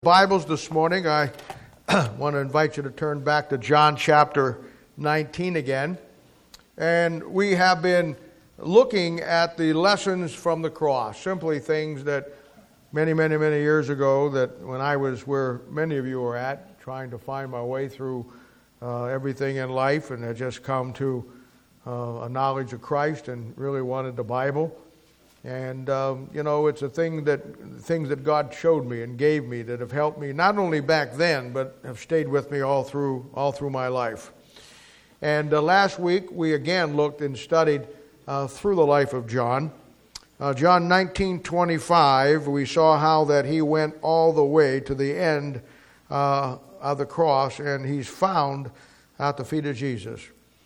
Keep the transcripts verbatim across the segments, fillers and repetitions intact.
Bibles this morning, I want to invite you to turn back to John chapter nineteen again. And we have been looking at the lessons from the cross, simply things that many, many, many years ago, that when I was where many of you were at, trying to find my way through uh, everything in life, and had just come to uh, a knowledge of Christ and really wanted the Bible. And, um, you know, it's a thing that, things that God showed me and gave me that have helped me not only back then, but have stayed with me all through, all through my life. And uh, last week, we again looked and studied uh, through the life of John. Uh, John nineteen twenty-five, we saw how that he went all the way to the end uh, of the cross, and he's found at the feet of Jesus.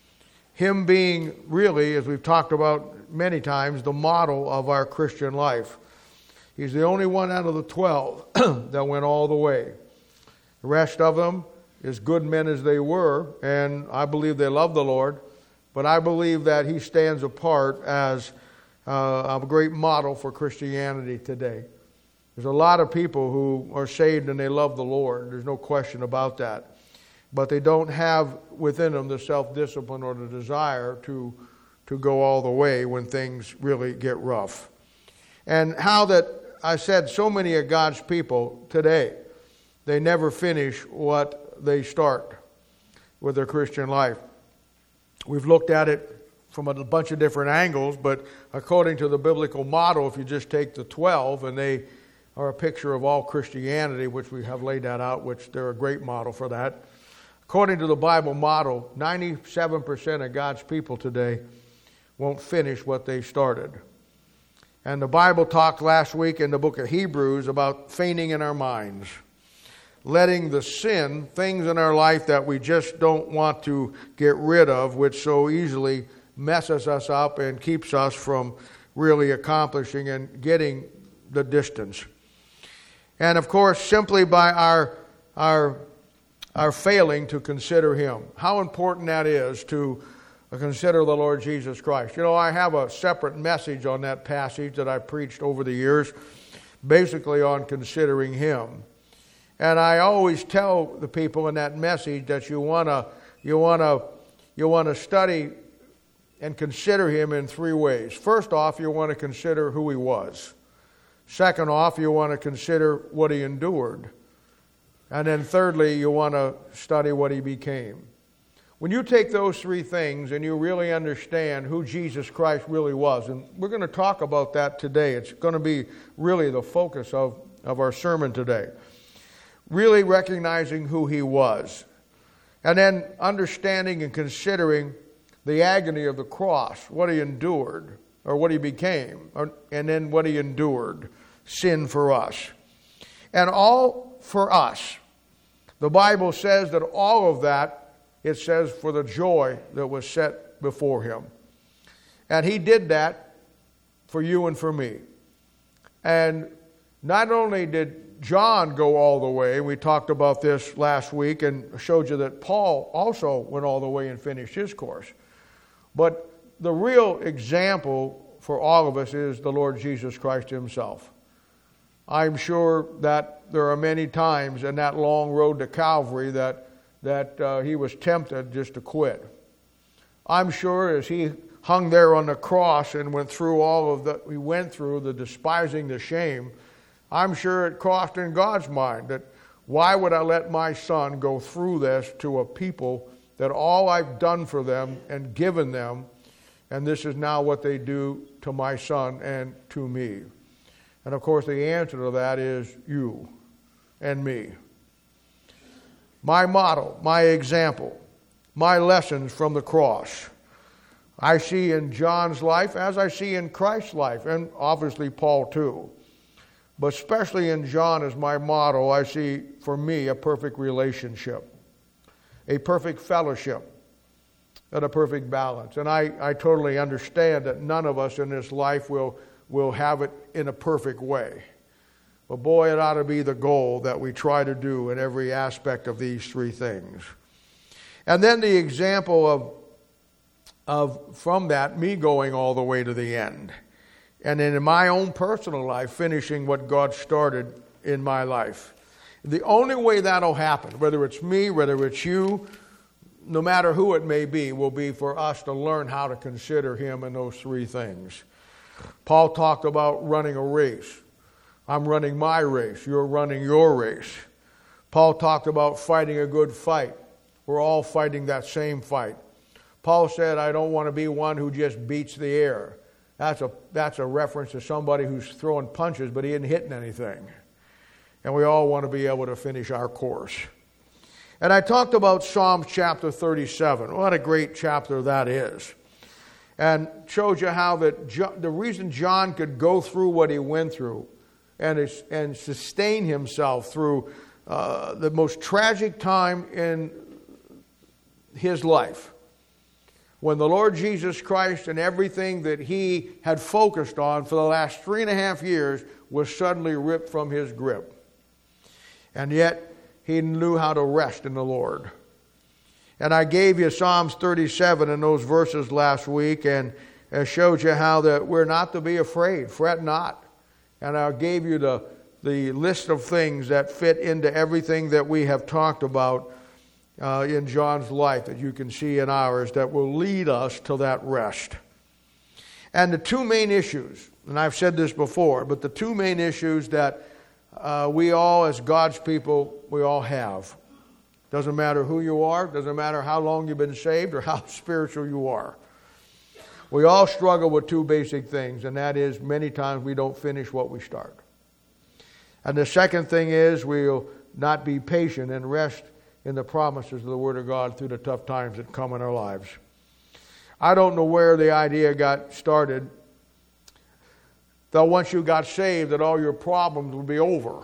Him being really, as we've talked about many times, the model of our Christian life. He's the only one out of the twelve that went all the way. The rest of them, as good men as they were, and I believe they love the Lord, but I believe that he stands apart as uh, a great model for Christianity today. There's a lot of people who are saved and they love the Lord. There's no question about that. But they don't have within them the self-discipline or the desire to, to go all the way when things really get rough. And how that, I said, so many of God's people today, they never finish what they start with their Christian life. We've looked at it from a bunch of different angles, but according to the biblical model, if you just take the twelve, and they are a picture of all Christianity, which we have laid that out, which they're a great model for that. According to the Bible model, ninety-seven percent of God's people today won't finish what they started. And the Bible talked last week in the book of Hebrews about fainting in our minds, letting the sin, things in our life that we just don't want to get rid of, which so easily messes us up and keeps us from really accomplishing and getting the distance. And of course, simply by our our are failing to consider him. How important that is to consider the Lord Jesus Christ. You know, I have a separate message on that passage that I preached over the years, basically on considering him. And I always tell the people in that message that you want to you want to you want to study and consider him in three ways. First off, you want to consider who he was. Second off, you want to consider what he endured. And then thirdly, you want to study what he became. When you take those three things and you really understand who Jesus Christ really was, and we're going to talk about that today. It's going to be really the focus of, of our sermon today. Really recognizing who he was. And then understanding and considering the agony of the cross, what he endured, or what he became, or, and then what he endured, sin for us. And all for us. The Bible says that all of that, it says, for the joy that was set before him. And he did that for you and for me. And not only did John go all the way, we talked about this last week and showed you that Paul also went all the way and finished his course. But the real example for all of us is the Lord Jesus Christ himself. I'm sure that there are many times in that long road to Calvary that that uh, he was tempted just to quit. I'm sure as he hung there on the cross and went through all of that we went through, the despising, the shame, I'm sure it crossed in God's mind that why would I let my son go through this to a people that all I've done for them and given them, and this is now what they do to my son and to me. And of course, the answer to that is you and me. My model, my example, my lessons from the cross. I see in John's life as I see in Christ's life, and obviously Paul too. But especially in John as my model, I see for me a perfect relationship, a perfect fellowship, and a perfect balance. And I, I totally understand that none of us in this life will We'll have it in a perfect way. But boy, it ought to be the goal that we try to do in every aspect of these three things. And then the example of, of from that, me going all the way to the end. And then in my own personal life, finishing what God started in my life. The only way that'll happen, whether it's me, whether it's you, no matter who it may be, will be for us to learn how to consider him in those three things. Paul talked about running a race. I'm running my race. You're running your race. Paul talked about fighting a good fight. We're all fighting that same fight. Paul said, I don't want to be one who just beats the air. That's a, that's a reference to somebody who's throwing punches, but he isn't hitting anything. And we all want to be able to finish our course. And I talked about Psalms chapter thirty-seven. What a great chapter that is. And showed you how that John, the reason John could go through what he went through and, and sustain himself through uh, the most tragic time in his life, when the Lord Jesus Christ and everything that he had focused on for the last three and a half years was suddenly ripped from his grip. And yet, he knew how to rest in the Lord. And I gave you Psalms thirty-seven in those verses last week, and I showed you how that we're not to be afraid, fret not. And I gave you the, the list of things that fit into everything that we have talked about uh, in John's life, that you can see in ours, that will lead us to that rest. And the two main issues, and I've said this before, but the two main issues that uh, we all as God's people, we all have. Doesn't matter who you are, doesn't matter how long you've been saved or how spiritual you are. We all struggle with two basic things, and that is many times we don't finish what we start. And the second thing is we'll not be patient and rest in the promises of the Word of God through the tough times that come in our lives. I don't know where the idea got started that once you got saved that all your problems would be over.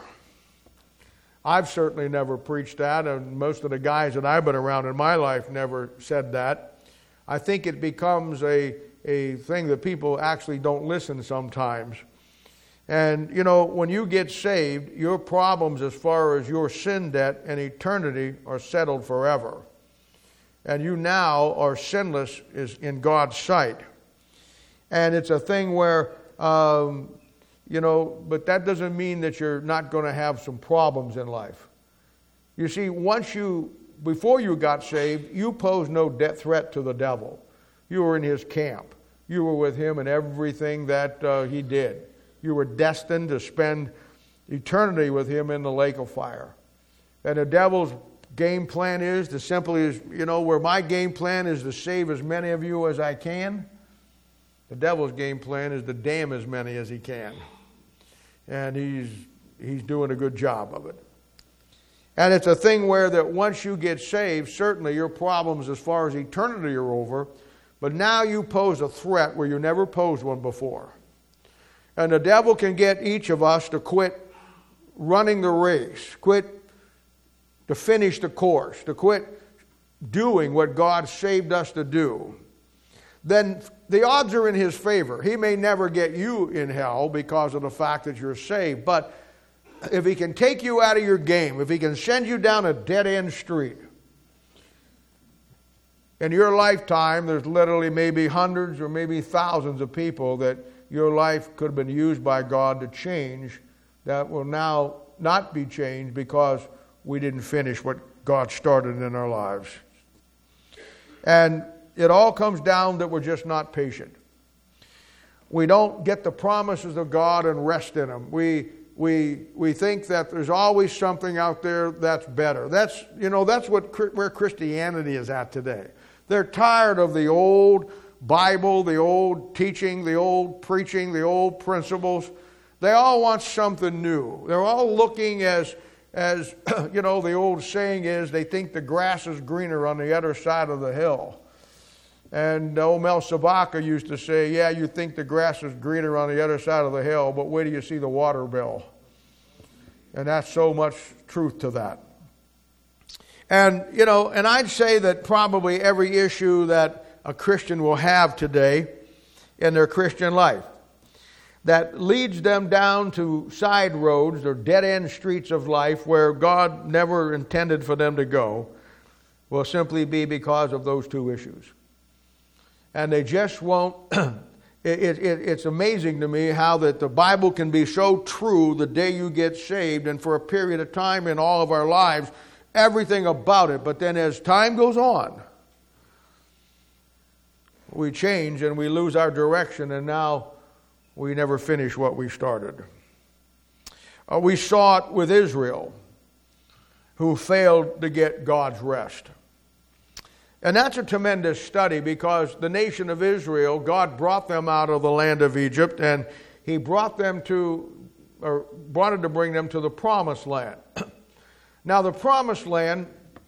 I've certainly never preached that, and most of the guys that I've been around in my life never said that. I think it becomes a, a thing that people actually don't listen sometimes. And, you know, when you get saved, your problems as far as your sin debt and eternity are settled forever. And you now are sinless is in God's sight. And it's a thing where, um, you know, but that doesn't mean that you're not going to have some problems in life. You see, once you, before you got saved, you posed no death threat to the devil. You were in his camp. You were with him in everything that uh, he did. You were destined to spend eternity with him in the lake of fire. And the devil's game plan is to simply, is, you know, where my game plan is to save as many of you as I can, the devil's game plan is to damn as many as he can. And he's he's doing a good job of it. And it's a thing where that once you get saved, certainly your problems as far as eternity are over, but now you pose a threat where you never posed one before. And the devil can get each of us to quit running the race, quit to finish the course, to quit doing what God saved us to do. Then the odds are in his favor. He may never get you in hell because of the fact that you're saved, but if he can take you out of your game, if he can send you down a dead-end street, in your lifetime, there's literally maybe hundreds or maybe thousands of people that your life could have been used by God to change that will now not be changed because we didn't finish what God started in our lives. And it all comes down that we're just not patient. We don't get the promises of God and rest in them. We we we think that there's always something out there that's better. That's you know that's what where Christianity is at today. They're tired of the old Bible, the old teaching, the old preaching, the old principles. They all want something new. They're all looking as, as you know, the old saying is, they think the grass is greener on the other side of the hill. And old Mel Sabaka used to say, yeah, you think the grass is greener on the other side of the hill, but wait till you see the water bill. And that's so much truth to that. And, you know, and I'd say that probably every issue that a Christian will have today in their Christian life that leads them down to side roads or dead-end streets of life where God never intended for them to go will simply be because of those two issues. And they just won't It, it, it's amazing to me how that the Bible can be so true the day you get saved, and for a period of time in all of our lives, everything about it. But then as time goes on, we change and we lose our direction, and now we never finish what we started. Uh, we saw it with Israel, who failed to get God's rest. And that's a tremendous study, because the nation of Israel, God brought them out of the land of Egypt, and He brought them to, or wanted to bring them to the promised land. Now, the promised land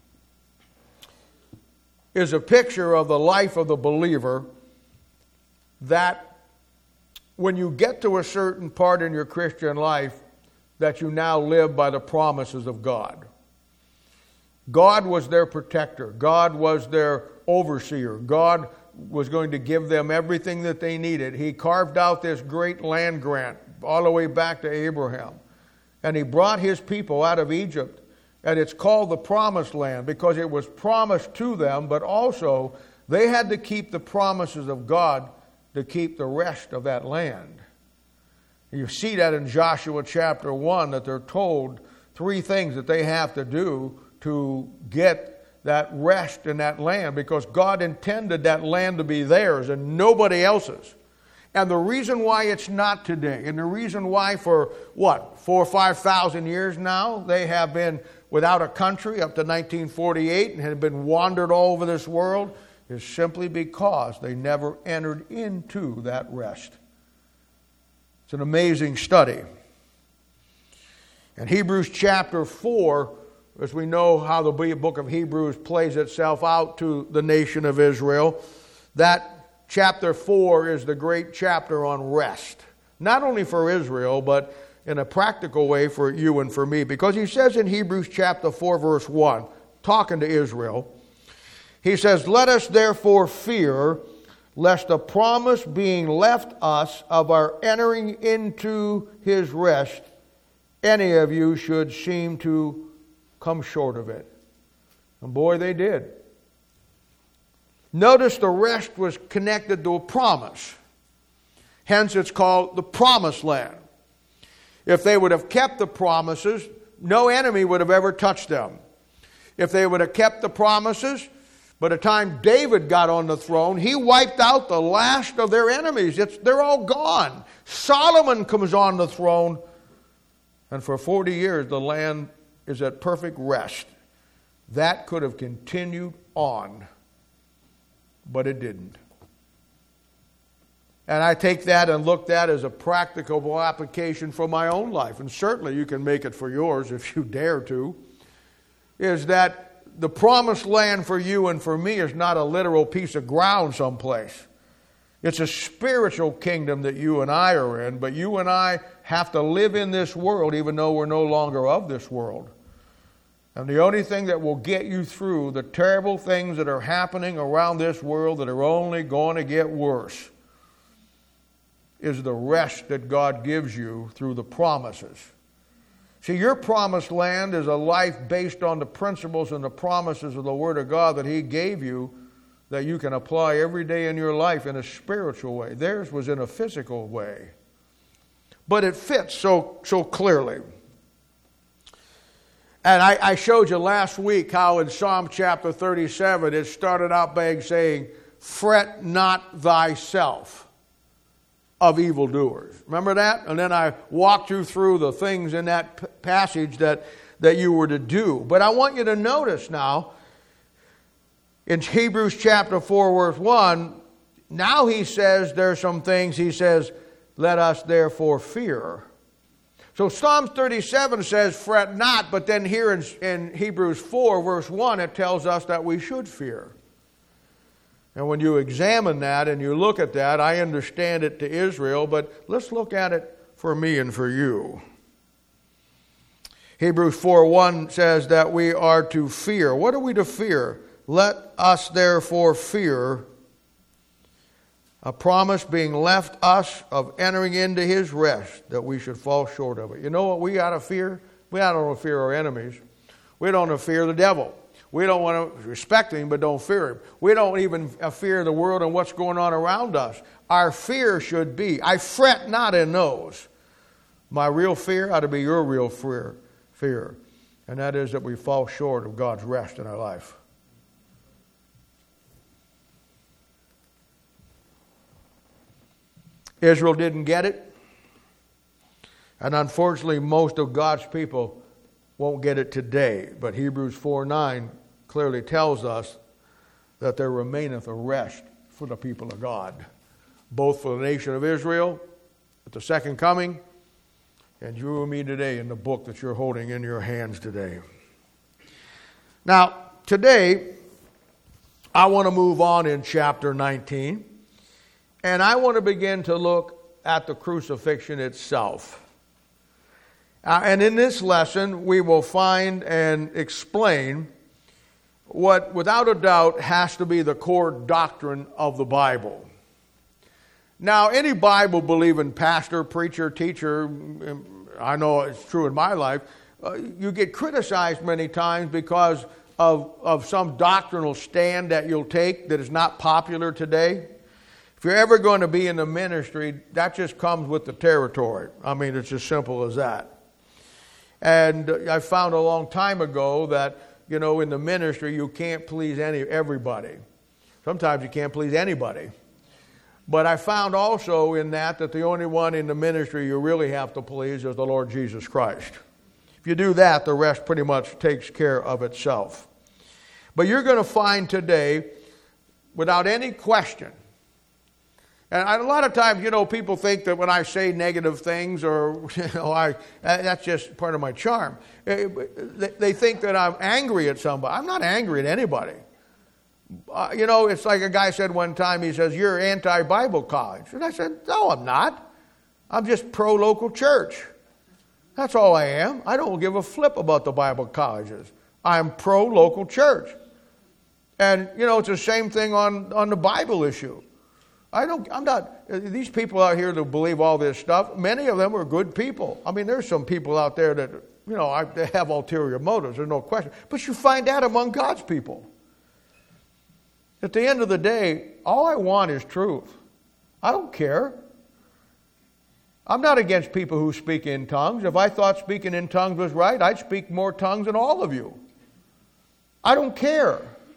is a picture of the life of the believer, that when you get to a certain part in your Christian life, that you now live by the promises of God. God was their protector. God was their overseer. God was going to give them everything that they needed. He carved out this great land grant all the way back to Abraham. And He brought His people out of Egypt. And it's called the Promised Land because it was promised to them, but also they had to keep the promises of God to keep the rest of that land. You see that in Joshua chapter one, that they're told three things that they have to do to get that rest in that land, because God intended that land to be theirs and nobody else's. And the reason why it's not today, and the reason why for, what, four or five thousand years now, they have been without a country up to nineteen forty-eight and had been wandered all over this world, is simply because they never entered into that rest. It's an amazing study. In Hebrews chapter four, as we know how the book of Hebrews plays itself out to the nation of Israel, that chapter four is the great chapter on rest. Not only for Israel, but in a practical way for you and for me. Because he says in Hebrews chapter four, verse one, talking to Israel, he says, "Let us therefore fear, lest the promise being left us of our entering into His rest, any of you should seem to come short of it." And boy, they did. Notice the rest was connected to a promise. Hence it's called the Promised Land. If they would have kept the promises, no enemy would have ever touched them. If they would have kept the promises, by the time David got on the throne, he wiped out the last of their enemies. It's, they're all gone. Solomon comes on the throne, and for forty years the land is at perfect rest. That could have continued on, but it didn't. And I take that and look that as a practicable application for my own life, and certainly you can make it for yours if you dare to, is that the promised land for you and for me is not a literal piece of ground someplace. It's a spiritual kingdom that you and I are in, but you and I have to live in this world even though we're no longer of this world. And the only thing that will get you through the terrible things that are happening around this world that are only going to get worse is the rest that God gives you through the promises. See, your promised land is a life based on the principles and the promises of the Word of God that He gave you, that you can apply every day in your life in a spiritual way. Theirs was in a physical way. But it fits so, so clearly. And I, I showed you last week how in Psalm chapter thirty-seven it started out by saying, "Fret not thyself of evildoers." Remember that? And then I walked you through the things in that p- passage that, that you were to do. But I want you to notice now, in Hebrews chapter four, verse one, now he says there's some things, he says, "Let us therefore fear." So Psalm thirty-seven says, "Fret not," but then here in, in Hebrews four, verse one, it tells us that we should fear. And when you examine that and you look at that, I understand it to Israel, but let's look at it for me and for you. Hebrews four one says that we are to fear. What are we to fear? "Let us therefore fear, a promise being left us of entering into His rest, that we should fall short of it." You know what we ought to fear? We ought to fear our enemies. We don't fear the devil. We don't want to respect him, but don't fear him. We don't even fear the world and what's going on around us. our fear should be. I fret not in those. My real fear ought to be your real fear, fear, and that is that we fall short of God's rest in our life. Israel didn't get it, and unfortunately most of God's people won't get it today. But Hebrews four nine clearly tells us that there remaineth a rest for the people of God, both for the nation of Israel at the second coming, and you and me today in the book that you're holding in your hands today. Now, today, I want to move on in chapter nineteen, and I want to begin to look at the crucifixion itself. Uh, and in this lesson, we will find and explain what, without a doubt, has to be the core doctrine of the Bible. Now, any Bible-believing pastor, preacher, teacher, I know it's true in my life, uh, you get criticized many times because of, of some doctrinal stand that you'll take that is not popular today. If you're ever going to be in the ministry, that just comes with the territory. I mean, it's as simple as that. And I found a long time ago that, you know, in the ministry, you can't please any everybody. Sometimes you can't please anybody. But I found also in that that the only one in the ministry you really have to please is the Lord Jesus Christ. If you do that, the rest pretty much takes care of itself. But you're going to find today, without any question, and a lot of times, you know, people think that when I say negative things, or, you know, I that's just part of my charm. They think that I'm angry at somebody. I'm not angry at anybody. Uh, you know, it's like a guy said one time, he says, you're anti-Bible college. And I said, no, I'm not. I'm just pro-local church. That's all I am. I don't give a flip about the Bible colleges. I'm pro-local church. And, you know, it's the same thing on, on the Bible issue. I don't, I'm not, these people out here that believe all this stuff, many of them are good people. I mean, there's some people out there that, you know, I, they have ulterior motives, there's no question. But you find that among God's people. At the end of the day, all I want is truth. I don't care. I'm not against people who speak in tongues. If I thought speaking in tongues was right, I'd speak more tongues than all of you. I don't care.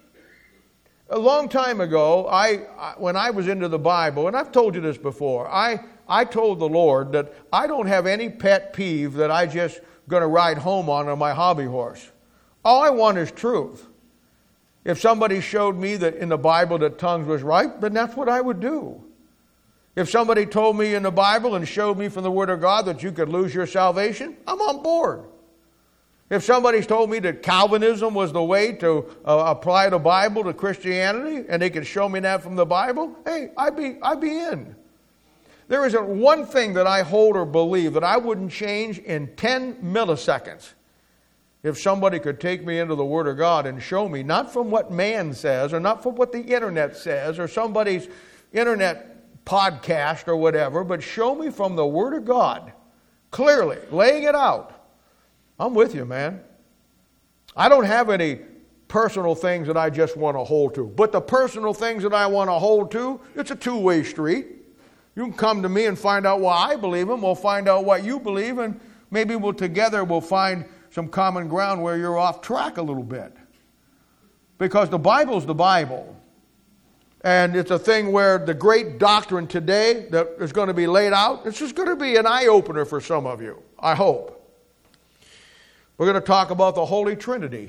A long time ago, I, I when I was into the Bible, and I've told you this before, I, I told the Lord that I don't have any pet peeve that I just going to ride home on on my hobby horse. All I want is truth. If somebody showed me that in the Bible that tongues was right, then that's what I would do. If somebody told me in the Bible and showed me from the Word of God that you could lose your salvation, I'm on board. If somebody's told me that Calvinism was the way to uh, apply the Bible to Christianity, and they could show me that from the Bible, hey, I'd be, I'd be in. There isn't one thing that I hold or believe that I wouldn't change in ten milliseconds if somebody could take me into the Word of God and show me, not from what man says, or not from what the internet says, or somebody's internet podcast or whatever, but show me from the Word of God, clearly, laying it out. I'm with you, man. I don't have any personal things that I just want to hold to. But the personal things that I want to hold to, it's a two-way street. You can come to me and find out why I believe them. We'll find out what you believe, and maybe we'll together we'll find some common ground where you're off track a little bit. Because the Bible's the Bible. And it's a thing where the great doctrine today that is going to be laid out, it's just going to be an eye-opener for some of you, I hope. We're going to talk about the Holy Trinity.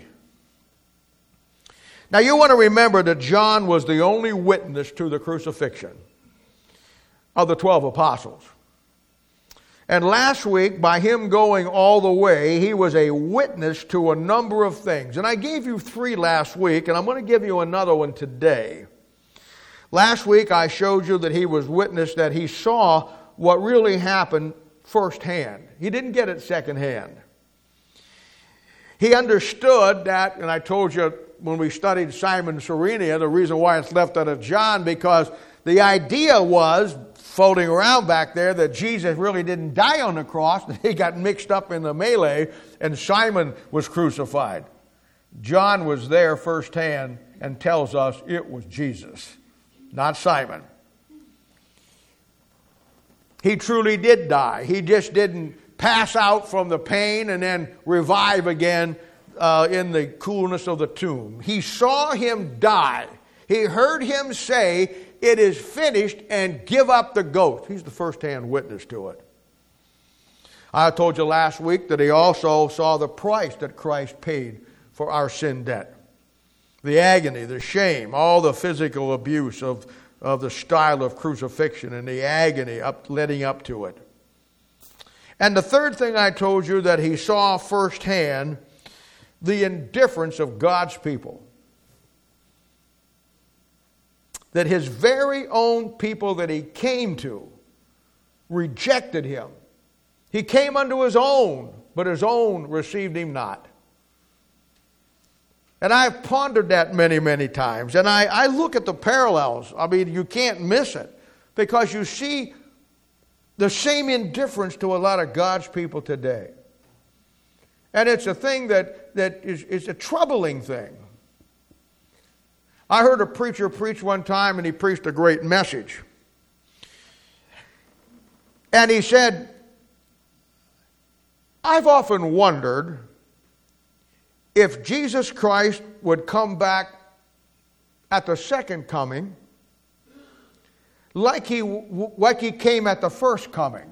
Now you want to remember that John was the only witness to the crucifixion of the twelve apostles. And last week, by him going all the way, he was a witness to a number of things. And I gave you three last week, and I'm going to give you another one today. Last week I showed you that he was witness, that he saw what really happened firsthand. He didn't get it secondhand. He understood that, and I told you when we studied Simon Cyrenia, the reason why it's left out of John, because the idea was, floating around back there, that Jesus really didn't die on the cross. He got mixed up in the melee, and Simon was crucified. John was there firsthand and tells us it was Jesus, not Simon. He truly did die. He just didn't pass out from the pain and then revive again uh, in the coolness of the tomb. He saw him die. He heard him say, "It is finished," and give up the ghost. He's the first-hand witness to it. I told you last week that he also saw the price that Christ paid for our sin debt. The agony, the shame, all the physical abuse of, of the style of crucifixion and the agony up, leading up to it. And the third thing I told you, that he saw firsthand the indifference of God's people. That his very own people that he came to rejected him. He came unto his own, but his own received him not. And I've pondered that many, many times. And I, I look at the parallels. I mean, you can't miss it. Because you see the same indifference to a lot of God's people today. And it's a thing that, that is, is a troubling thing. I heard a preacher preach one time, and he preached a great message. And he said, "I've often wondered if Jesus Christ would come back at the second coming like he, like he came at the first coming.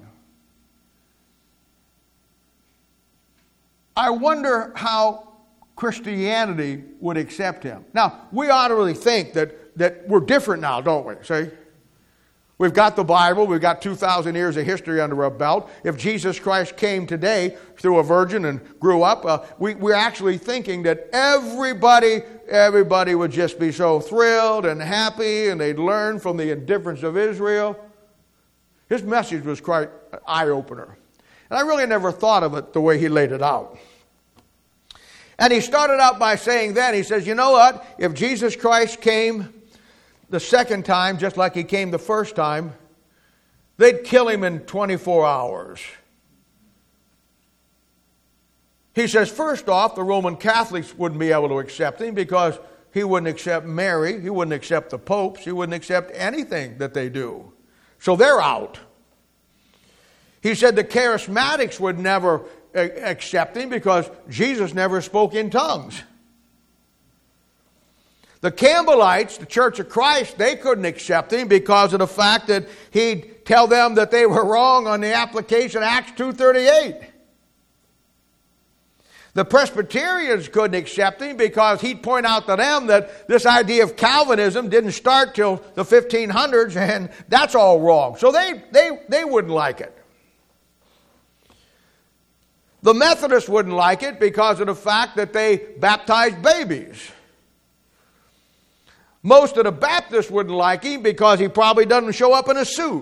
I wonder how Christianity would accept him." Now, we ought to really think that, that we're different now, don't we? See? We've got the Bible. We've got two thousand years of history under our belt. If Jesus Christ came today through a virgin and grew up, uh, we, we're actually thinking that everybody, everybody would just be so thrilled and happy, and they'd learn from the indifference of Israel. His message was quite an eye-opener. And I really never thought of it the way he laid it out. And he started out by saying then, he says, you know what? If Jesus Christ came the second time, just like he came the first time, they'd kill him in twenty-four hours. He says, first off, the Roman Catholics wouldn't be able to accept him because he wouldn't accept Mary, he wouldn't accept the popes, he wouldn't accept anything that they do. So they're out. He said the charismatics would never accept him because Jesus never spoke in tongues. The Campbellites, the Church of Christ, they couldn't accept him because of the fact that he'd tell them that they were wrong on the application of Acts two thirty-eight. The Presbyterians couldn't accept him because he'd point out to them that this idea of Calvinism didn't start till the fifteen hundreds, and that's all wrong. So they, they, they wouldn't like it. The Methodists wouldn't like it because of the fact that they baptized babies. Most of the Baptists wouldn't like him because he probably doesn't show up in a suit.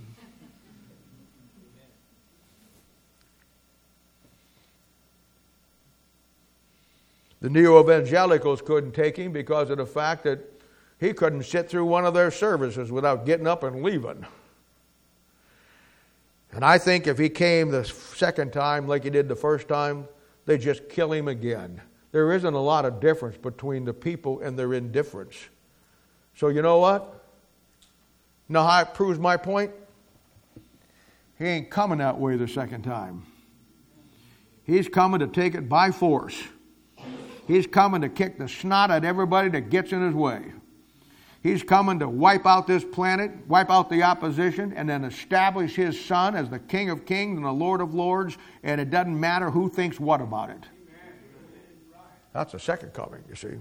The neo-evangelicals couldn't take him because of the fact that he couldn't sit through one of their services without getting up and leaving. And I think if he came the second time like he did the first time, they'd just kill him again. There isn't a lot of difference between the people and their indifference. So you know what? You know how it proves my point? He ain't coming that way the second time. He's coming to take it by force. He's coming to kick the snot at everybody that gets in his way. He's coming to wipe out this planet, wipe out the opposition, and then establish his son as the King of Kings and the Lord of Lords, and it doesn't matter who thinks what about it. That's the second coming, you see.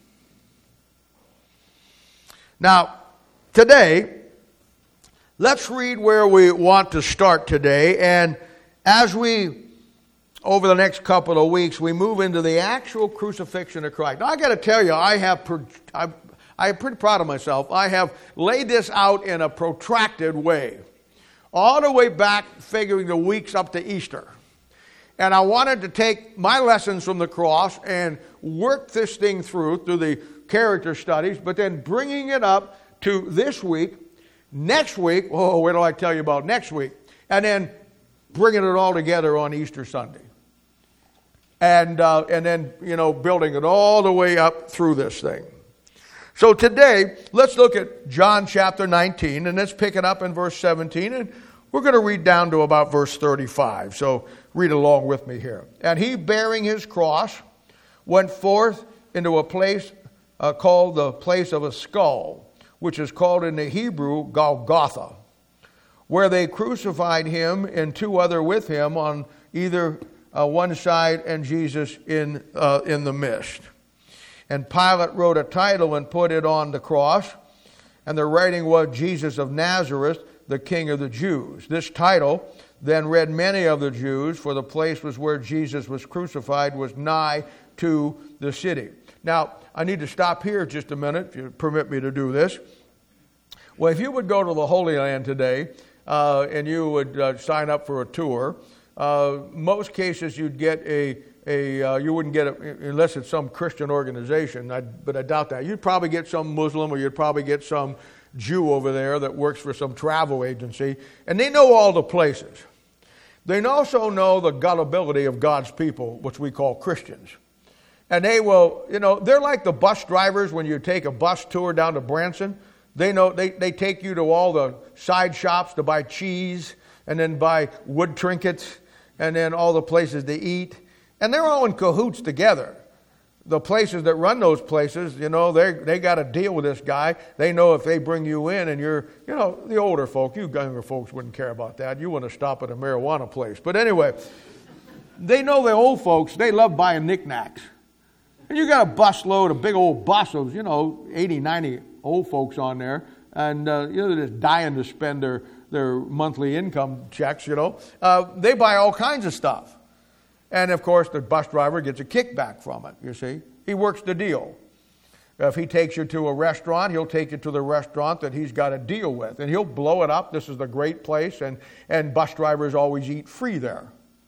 Now, today, let's read where we want to start today, and as we, over the next couple of weeks, we move into the actual crucifixion of Christ. Now, I got to tell you, I have, I, I am pretty proud of myself. I have laid this out in a protracted way, all the way back, figuring the weeks up to Easter. And I wanted to take my lessons from the cross and work this thing through, through the character studies, but then bringing it up to this week, next week, oh, wait till I tell you about next week, and then bringing it all together on Easter Sunday. And, uh, and then, you know, building it all the way up through this thing. So today, let's look at John chapter nineteen, and let's pick it up in verse seventeen, and We're going to read down to about verse thirty-five, so read along with me here. And he, bearing his cross, went forth into a place uh, called the place of a skull, which is called in the Hebrew Golgotha, where they crucified him and two other with him on either uh, one side and Jesus in uh, in the midst. And Pilate wrote a title and put it on the cross, and the writing was Jesus of Nazareth, the King of the Jews. This title then read many of the Jews, for the place was where Jesus was crucified was nigh to the city. Now, I need to stop here just a minute, if you permit me to do this. Well, if you would go to the Holy Land today, uh, and you would uh, sign up for a tour, uh, most cases you'd get a, a uh, you wouldn't get it unless it's some Christian organization, I, but I doubt that. You'd probably get some Muslim, or you'd probably get some Jew over there that works for some travel agency, and they know all the places. They also know the gullibility of God's people, which we call Christians. And they will, you know, they're like the bus drivers when you take a bus tour down to Branson. They know they, they take you to all the side shops to buy cheese, and then buy wood trinkets, and then all the places to eat. And they're all in cahoots together. The places that run those places, you know, they they got to deal with this guy. They know if they bring you in and you're, you know, the older folk, you younger folks wouldn't care about that. You want to stop at a marijuana place. But anyway, they know the old folks, they love buying knickknacks. And you got a busload, a big old bus of, you know, eighty, ninety old folks on there. And, uh, you know, they're just dying to spend their, their monthly income checks, you know. Uh, they buy all kinds of stuff. And, of course, the bus driver gets a kickback from it, you see. He works the deal. If he takes you to a restaurant, he'll take you to the restaurant that he's got a deal with. And he'll blow it up. This is the great place. And, and bus drivers always eat free there.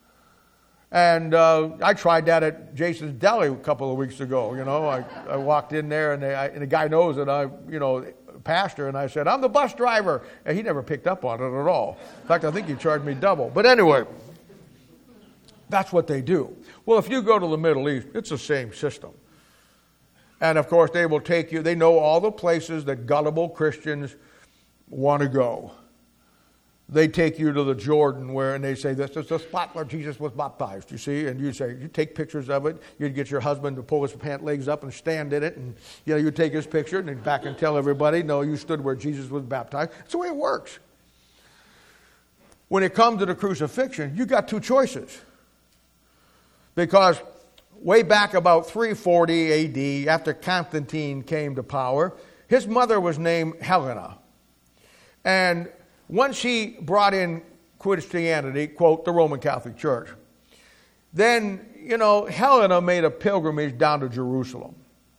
And uh, I tried that at Jason's Deli a couple of weeks ago. You know, I, I walked in there, and, they, I, and the guy knows that I, you know, pastor. And I said, I'm the bus driver. And he never picked up on it at all. In fact, I think he charged me double. But anyway, that's what they do. Well, if you go to the Middle East, it's the same system. And, of course, they will take you. They know all the places that gullible Christians want to go. They take you to the Jordan where, and they say, this is the spot where Jesus was baptized, you see. And you say, you take pictures of it. You'd get your husband to pull his pant legs up and stand in it. And, you know, you take his picture and then back and tell everybody, no, you stood where Jesus was baptized. That's the way it works. When it comes to the crucifixion, you got two choices. Because way back about three forty A D, after Constantine came to power, his mother was named Helena. And once she brought in Christianity, quote, the Roman Catholic Church, then, you know, Helena made a pilgrimage down to Jerusalem.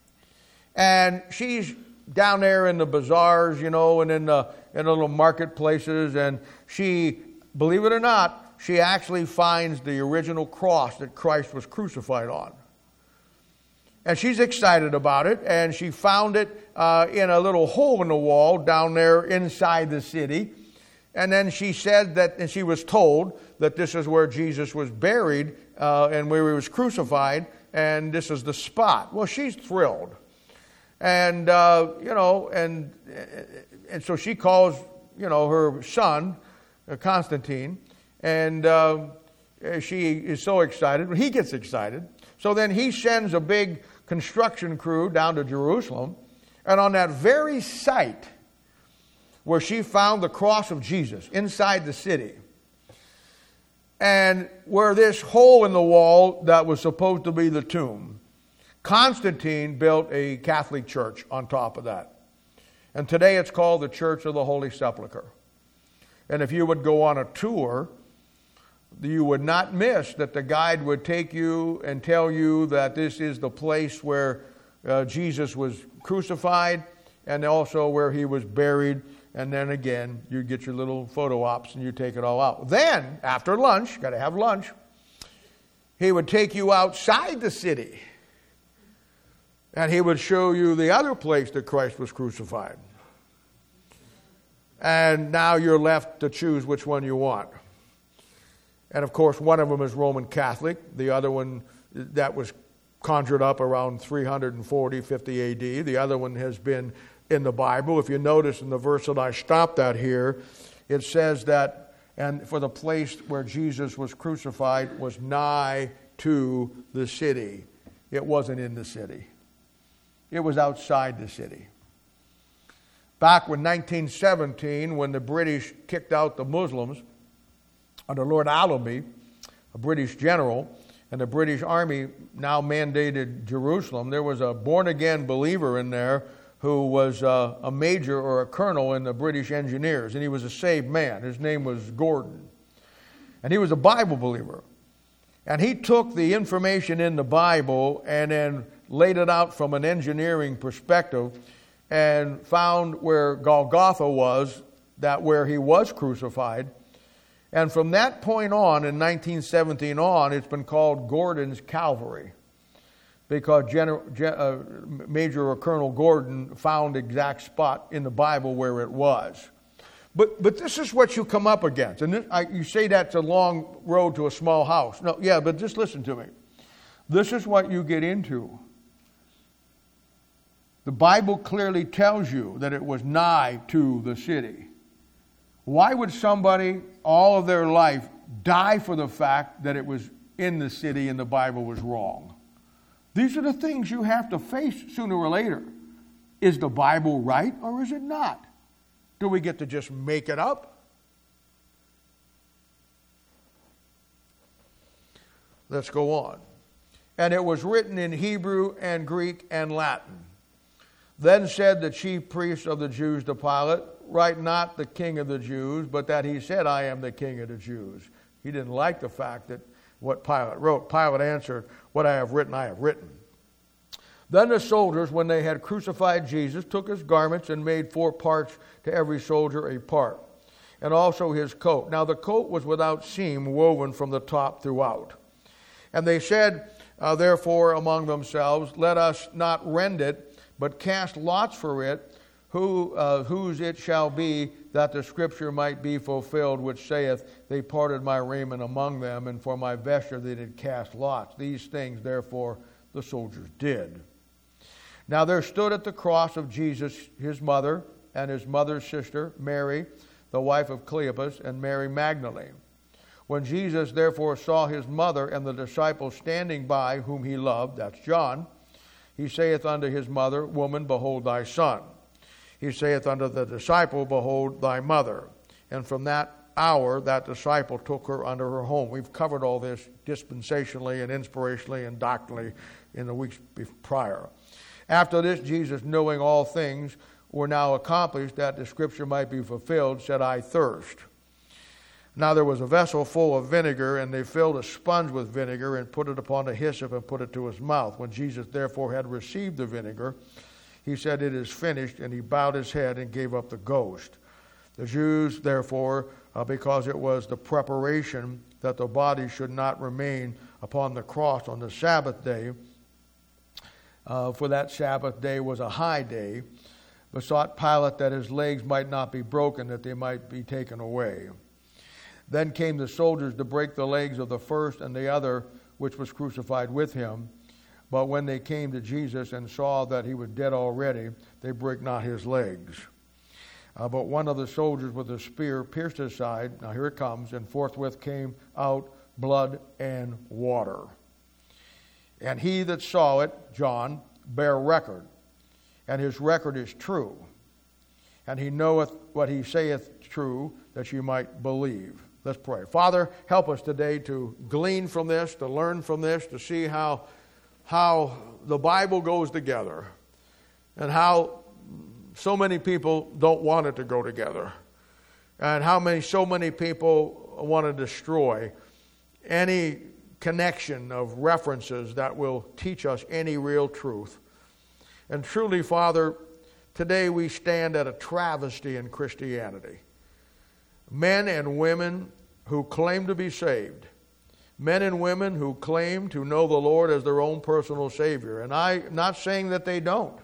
And she's down there in the bazaars, you know, and in the, in the little marketplaces, and she, believe it or not, she actually finds the original cross that Christ was crucified on. And she's excited about it, and she found it uh, in a little hole in the wall down there inside the city. And then she said that, and she was told that this is where Jesus was buried uh, and where he was crucified, and this is the spot. Well, she's thrilled. And, uh, you know, and, and so she calls, you know, her son, uh, Constantine, and uh, she is so excited. He gets excited. So then he sends a big construction crew down to Jerusalem. And on that very site where she found the cross of Jesus inside the city, and where this hole in the wall that was supposed to be the tomb, Constantine built a Catholic church on top of that. And today it's called the Church of the Holy Sepulchre. And if you would go on a tour, you would not miss that the guide would take you and tell you that this is the place where uh, Jesus was crucified and also where he was buried. And then again, you get your little photo ops and you take it all out. Then, after lunch, got to have lunch, he would take you outside the city and he would show you the other place that Christ was crucified. And now you're left to choose which one you want. And of course, one of them is Roman Catholic. The other one, that was conjured up around three forty, fifty A D. The other one has been in the Bible. If you notice in the verse that I stopped at here, it says that and for the place where Jesus was crucified was nigh to the city. It wasn't in the city. It was outside the city. Back in nineteen seventeen, when the British kicked out the Muslims under Lord Allenby, a British general, and the British Army now mandated Jerusalem, there was a born-again believer in there who was uh, a major or a colonel in the British Engineers, and he was a saved man. His name was Gordon. And he was a Bible believer. And he took the information in the Bible and then laid it out from an engineering perspective and found where Golgotha was, that where he was crucified. And from that point on, in nineteen seventeen on, it's been called Gordon's Calvary, because General, uh, Major or Colonel Gordon found the exact spot in the Bible where it was. But but this is what you come up against. And this, I, you say that's a long road to a small house. No, yeah, but just listen to me. This is what you get into. The Bible clearly tells you that it was nigh to the city. Why would somebody all of their life die for the fact that it was in the city and the Bible was wrong? These are the things you have to face sooner or later. Is the Bible right or is it not? Do we get to just make it up? Let's go on. And it was written in Hebrew and Greek and Latin. Then said the chief priests of the Jews to Pilate, write not the King of the Jews, but that he said, I am the King of the Jews. He didn't like the fact that what Pilate wrote. Pilate answered, what I have written, I have written. Then the soldiers, when they had crucified Jesus, took his garments and made four parts, to every soldier a part, and also his coat. Now the coat was without seam, woven from the top throughout. And they said, uh, therefore, among themselves, let us not rend it, but cast lots for it, who uh, whose it shall be, that the scripture might be fulfilled, which saith, they parted my raiment among them, and for my vesture they did cast lots. These things, therefore, the soldiers did. Now there stood at the cross of Jesus his mother, and his mother's sister, Mary, the wife of Cleopas, and Mary Magdalene. When Jesus therefore saw his mother and the disciples standing by, whom he loved, that's John, he saith unto his mother, Woman, behold thy son. He saith unto the disciple, Behold thy mother. And from that hour, that disciple took her unto her home. We've covered all this dispensationally and inspirationally and doctrinally in the weeks prior. After this, Jesus, knowing all things were now accomplished, that the scripture might be fulfilled, said, I thirst. Now there was a vessel full of vinegar, and they filled a sponge with vinegar, and put it upon a hyssop, and put it to his mouth. When Jesus therefore had received the vinegar, he said, It is finished, and he bowed his head and gave up the ghost. The Jews, therefore, uh, because it was the preparation that the body should not remain upon the cross on the Sabbath day, uh, for that Sabbath day was a high day, besought Pilate that his legs might not be broken, that they might be taken away. Then came the soldiers to break the legs of the first and the other, which was crucified with him. But when they came to Jesus and saw that he was dead already, they brake not his legs. Uh, but one of the soldiers with a spear pierced his side. Now here it comes. And forthwith came out blood and water. And he that saw it, John, bare record. And his record is true. And he knoweth what he saith true, that you might believe. Let's pray. Father, help us today to glean from this, to learn from this, to see how, how the Bible goes together, and how so many people don't want it to go together, and how many so many people want to destroy any connection of references that will teach us any real truth. And truly, Father, today we stand at a travesty in Christianity. Men and women who claim to be saved. Men and women who claim to know the Lord as their own personal Savior. And I'm not saying that they don't.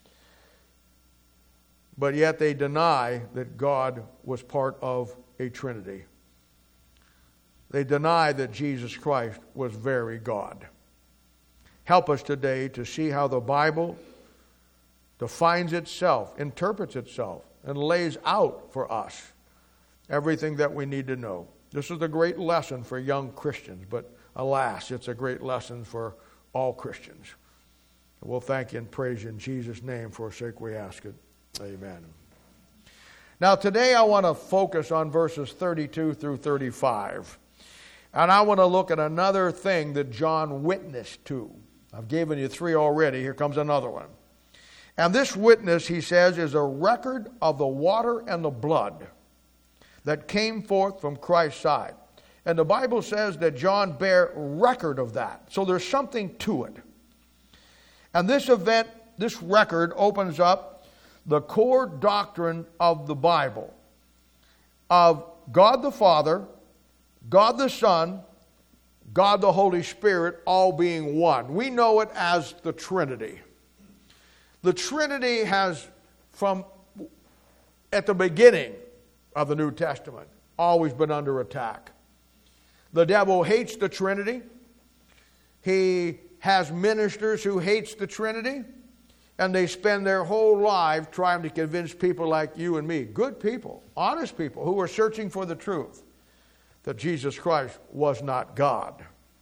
But yet they deny that God was part of a Trinity. They deny that Jesus Christ was very God. Help us today to see how the Bible defines itself, interprets itself, and lays out for us everything that we need to know. This is a great lesson for young Christians, but alas, it's a great lesson for all Christians. We'll thank you and praise you in Jesus' name. For his sake we ask it. Amen. Now today I want to focus on verses thirty-two through thirty-five. And I want to look at another thing that John witnessed to. I've given you three already. Here comes another one. And this witness, he says, is a record of the water and the blood that came forth from Christ's side. And the Bible says that John bare record of that. So there's something to it. And this event, this record opens up the core doctrine of the Bible, of God the Father, God the Son, God the Holy Spirit, all being one. We know it as the Trinity. The Trinity has, from at the beginning of the New Testament, always been under attack. The devil hates the Trinity. He has ministers who hates the Trinity, and they spend their whole life trying to convince people like you and me, good people, honest people, who are searching for the truth, that Jesus Christ was not God.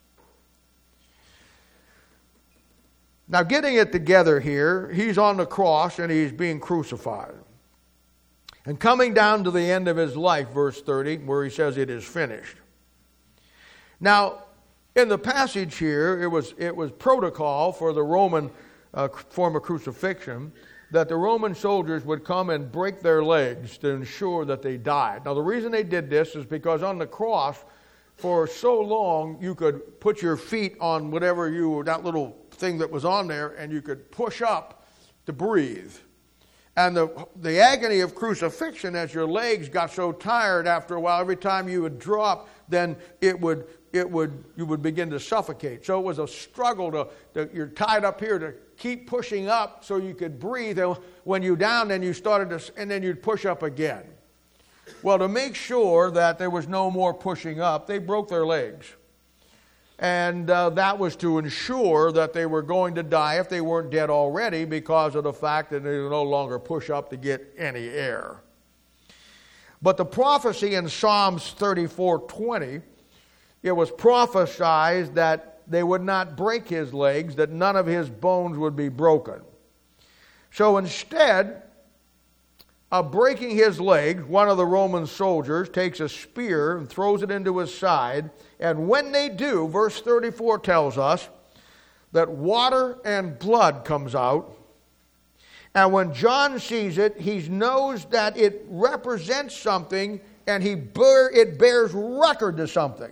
Now, getting it together here, he's on the cross and he's being crucified. And coming down to the end of his life, verse thirty, where he says it is finished. Now, in the passage here, it was, it was protocol for the Roman uh, form of crucifixion that the Roman soldiers would come and break their legs to ensure that they died. Now, the reason they did this is because on the cross, for so long, you could put your feet on whatever you, that little thing that was on there, and you could push up to breathe. And the, the agony of crucifixion, as your legs got so tired after a while, every time you would drop, then it would, it would, you would begin to suffocate. So it was a struggle to, to you're tied up here to keep pushing up so you could breathe. And when you down, then you started to, and then you'd push up again. Well, to make sure that there was no more pushing up, they broke their legs. And uh, that was to ensure that they were going to die if they weren't dead already, because of the fact that they would no longer push up to get any air. But the prophecy in Psalms thirty-four twenty, it was prophesied that they would not break his legs, that none of his bones would be broken. So instead of breaking his legs, one of the Roman soldiers takes a spear and throws it into his side. And when they do, verse thirty-four tells us that water and blood comes out. And when John sees it, he knows that it represents something, and he bear, it bears record to something.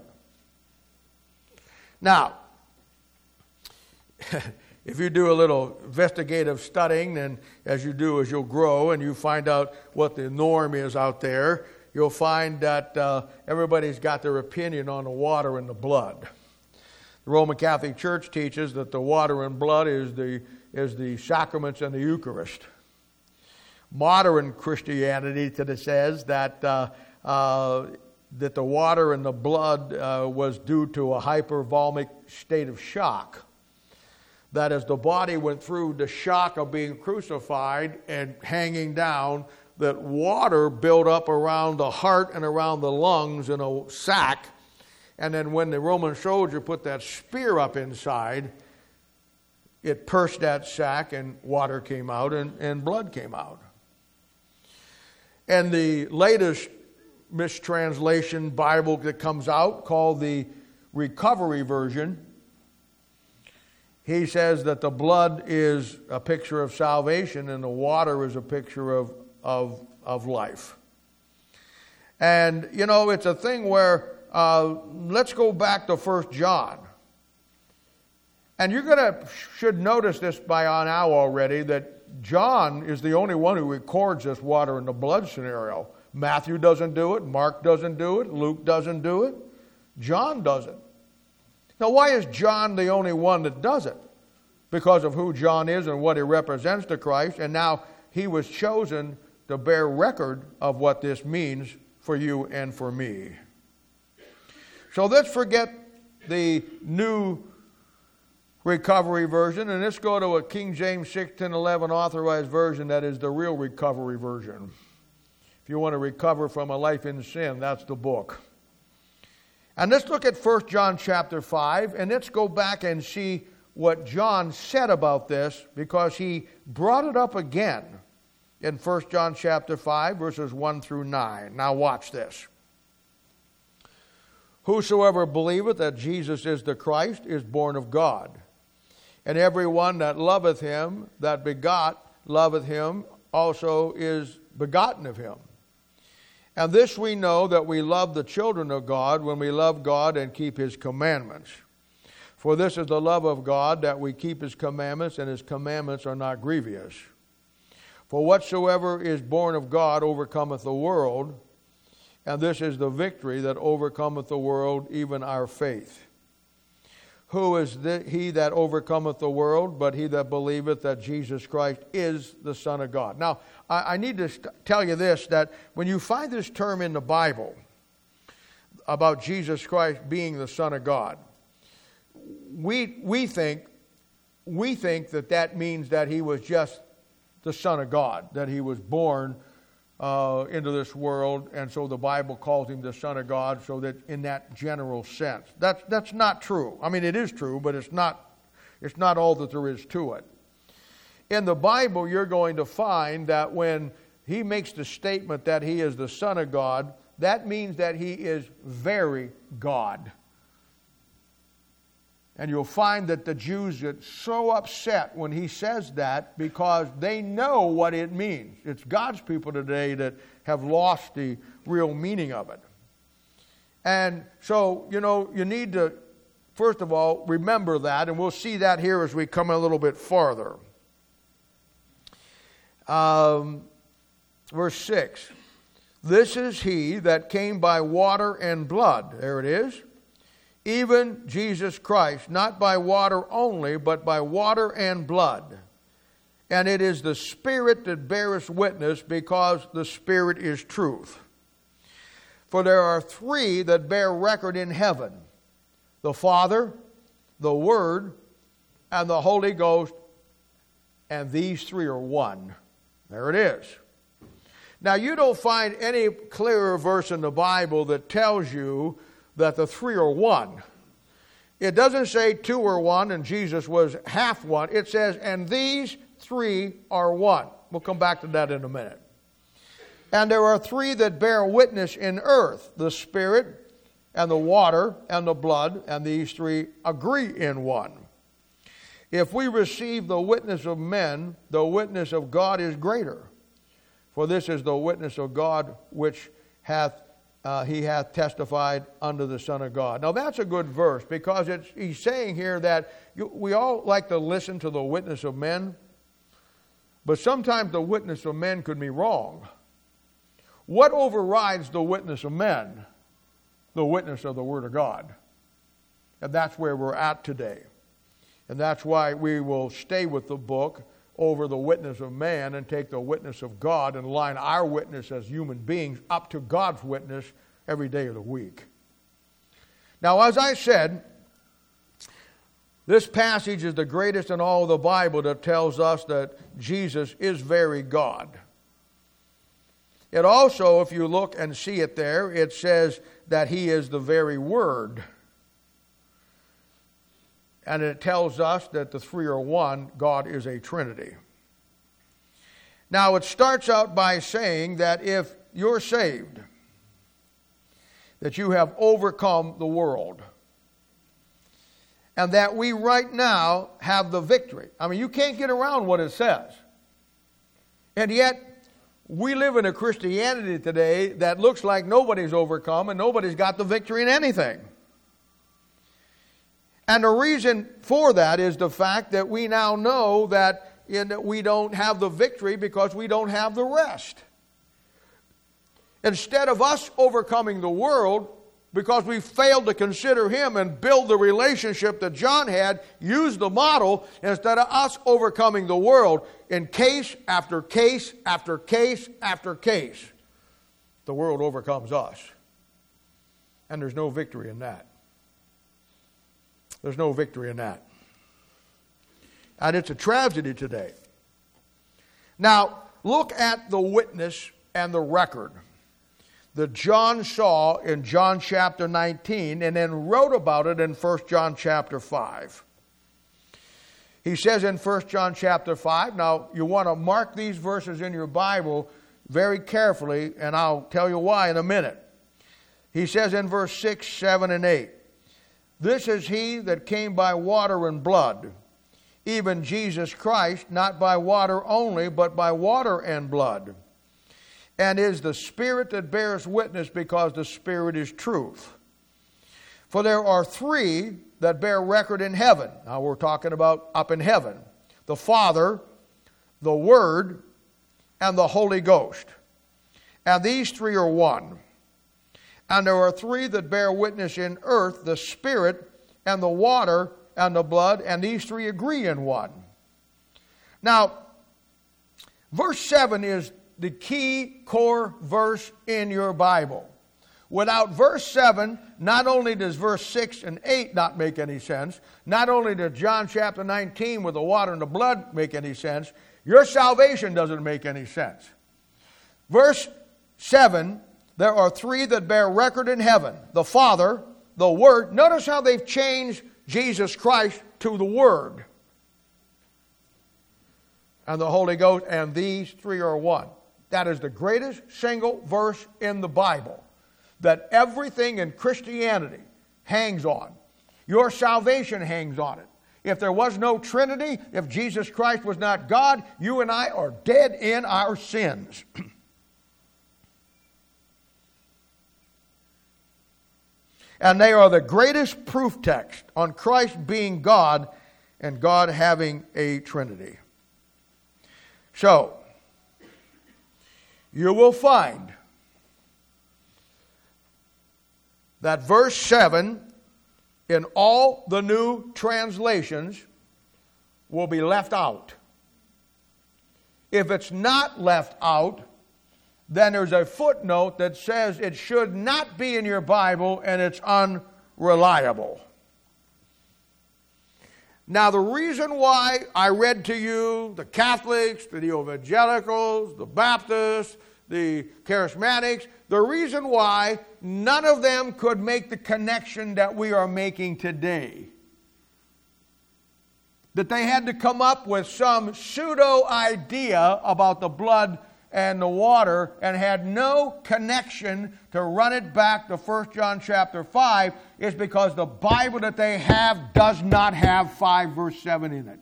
Now, if you do a little investigative studying, and as you do, as you'll grow and you find out what the norm is out there, you'll find that uh, everybody's got their opinion on the water and the blood. The Roman Catholic Church teaches that the water and blood is the, is the sacraments and the Eucharist. Modern Christianity says that, uh, uh, that the water and the blood uh, was due to a hypervolemic state of shock. That as the body went through the shock of being crucified and hanging down, that water built up around the heart and around the lungs in a sack. And then when the Roman soldier put that spear up inside, it pursed that sack and water came out and, and blood came out. And the latest mistranslation Bible that comes out, called the Recovery Version, he says that the blood is a picture of salvation and the water is a picture of, of, of life. And, you know, it's a thing where, uh, let's go back to First John. And you're going to, should notice this by now already, that John is the only one who records this water and the blood scenario. Matthew doesn't do it. Mark doesn't do it. Luke doesn't do it. John does it. Now, why is John the only one that does it? Because of who John is and what he represents to Christ. And now he was chosen to bear record of what this means for you and for me. So let's forget the new Recovery Version, and let's go to a King James sixteen eleven authorized version that is the real Recovery Version. If you want to recover from a life in sin, that's the book. And let's look at First John chapter five, and let's go back and see what John said about this, because he brought it up again in First John chapter five, verses one through nine. Now watch this. Whosoever believeth that Jesus is the Christ is born of God. And every one that loveth him, that begot, loveth him, also is begotten of him. And this we know, that we love the children of God, when we love God and keep his commandments. For this is the love of God, that we keep his commandments, and his commandments are not grievous. For whatsoever is born of God overcometh the world, and this is the victory that overcometh the world, even our faith. Who is the, he that overcometh the world, but he that believeth that Jesus Christ is the Son of God? Now, I, I need to st- tell you this, that when you find this term in the Bible about Jesus Christ being the Son of God, we we think we think that that means that he was just the Son of God, that he was born uh, into this world, and so the Bible calls him the Son of God, so that in that general sense. That's that's not true. I mean, it is true, but it's not it's not all that there is to it. In the Bible, you're going to find that when he makes the statement that he is the Son of God, that means that he is very God. And you'll find that the Jews get so upset when he says that, because they know what it means. It's God's people today that have lost the real meaning of it. And so, you know, you need to, first of all, remember that, and we'll see that here as we come a little bit farther. Um, verse six. This is he that came by water and blood. There it is. Even Jesus Christ, not by water only, but by water and blood. And it is the Spirit that beareth witness, because the Spirit is truth. For there are three that bear record in heaven: the Father, the Word, and the Holy Ghost, and these three are one. There it is. Now, you don't find any clearer verse in the Bible that tells you that the three are one. It doesn't say two are one and Jesus was half one. It says, and these three are one. We'll come back to that in a minute. And there are three that bear witness in earth: the Spirit, and the water, and the blood, and these three agree in one. If we receive the witness of men, the witness of God is greater. For this is the witness of God which hath Uh, he hath testified unto the Son of God. Now that's a good verse, because it's, he's saying here that you, we all like to listen to the witness of men, but sometimes the witness of men could be wrong. What overrides the witness of men? The witness of the Word of God. And that's where we're at today. And that's why we will stay with the book over the witness of man, and take the witness of God and line our witness as human beings up to God's witness every day of the week. Now, as I said, this passage is the greatest in all of the Bible that tells us that Jesus is very God. It also, if you look and see it there, it says that he is the very Word. And it tells us that the three are one. God is a Trinity. Now, it starts out by saying that if you're saved, that you have overcome the world. And that we right now have the victory. I mean, you can't get around what it says. And yet, we live in a Christianity today that looks like nobody's overcome and nobody's got the victory in anything. And the reason for that is the fact that we now know that in, we don't have the victory because we don't have the rest. Instead of us overcoming the world because we failed to consider him and build the relationship that John had, use the model, instead of us overcoming the world in case after case after case after case, the world overcomes us. And there's no victory in that. There's no victory in that. And it's a tragedy today. Now, look at the witness and the record. that John saw in John chapter nineteen and then wrote about it in First John chapter five. He says in First John chapter five, now you want to mark these verses in your Bible very carefully, and I'll tell you why in a minute. He says in verse six, seven, and eight, "This is he that came by water and blood, even Jesus Christ, not by water only, but by water and blood. And is the Spirit that bears witness, because the Spirit is truth. For there are three that bear record in heaven." Now we're talking about up in heaven. "The Father, the Word, and the Holy Ghost. And these three are one. And there are three that bear witness in earth, the Spirit, and the water, and the blood, and these three agree in one." Now, verse seven is the key core verse in your Bible. Without verse seven, not only does verse six and eight not make any sense, not only does John chapter nineteen with the water and the blood make any sense, your salvation doesn't make any sense. Verse seven, "There are three that bear record in heaven, the Father, the Word." Notice how they've changed Jesus Christ to the Word. "And the Holy Ghost, and these three are one." That is the greatest single verse in the Bible that everything in Christianity hangs on. Your salvation hangs on it. If there was no Trinity, if Jesus Christ was not God, you and I are dead in our sins. And they are the greatest proof text on Christ being God and God having a Trinity. So, you will find that verse seven in all the new translations will be left out. If it's not left out, then there's a footnote that says it should not be in your Bible and it's unreliable. Now, the reason why I read to you the Catholics, the Evangelicals, the Baptists, the Charismatics, the reason why none of them could make the connection that we are making today, that they had to come up with some pseudo idea about the blood and the water and had no connection to run it back to First John chapter five, is because the Bible that they have does not have five verse seven in it.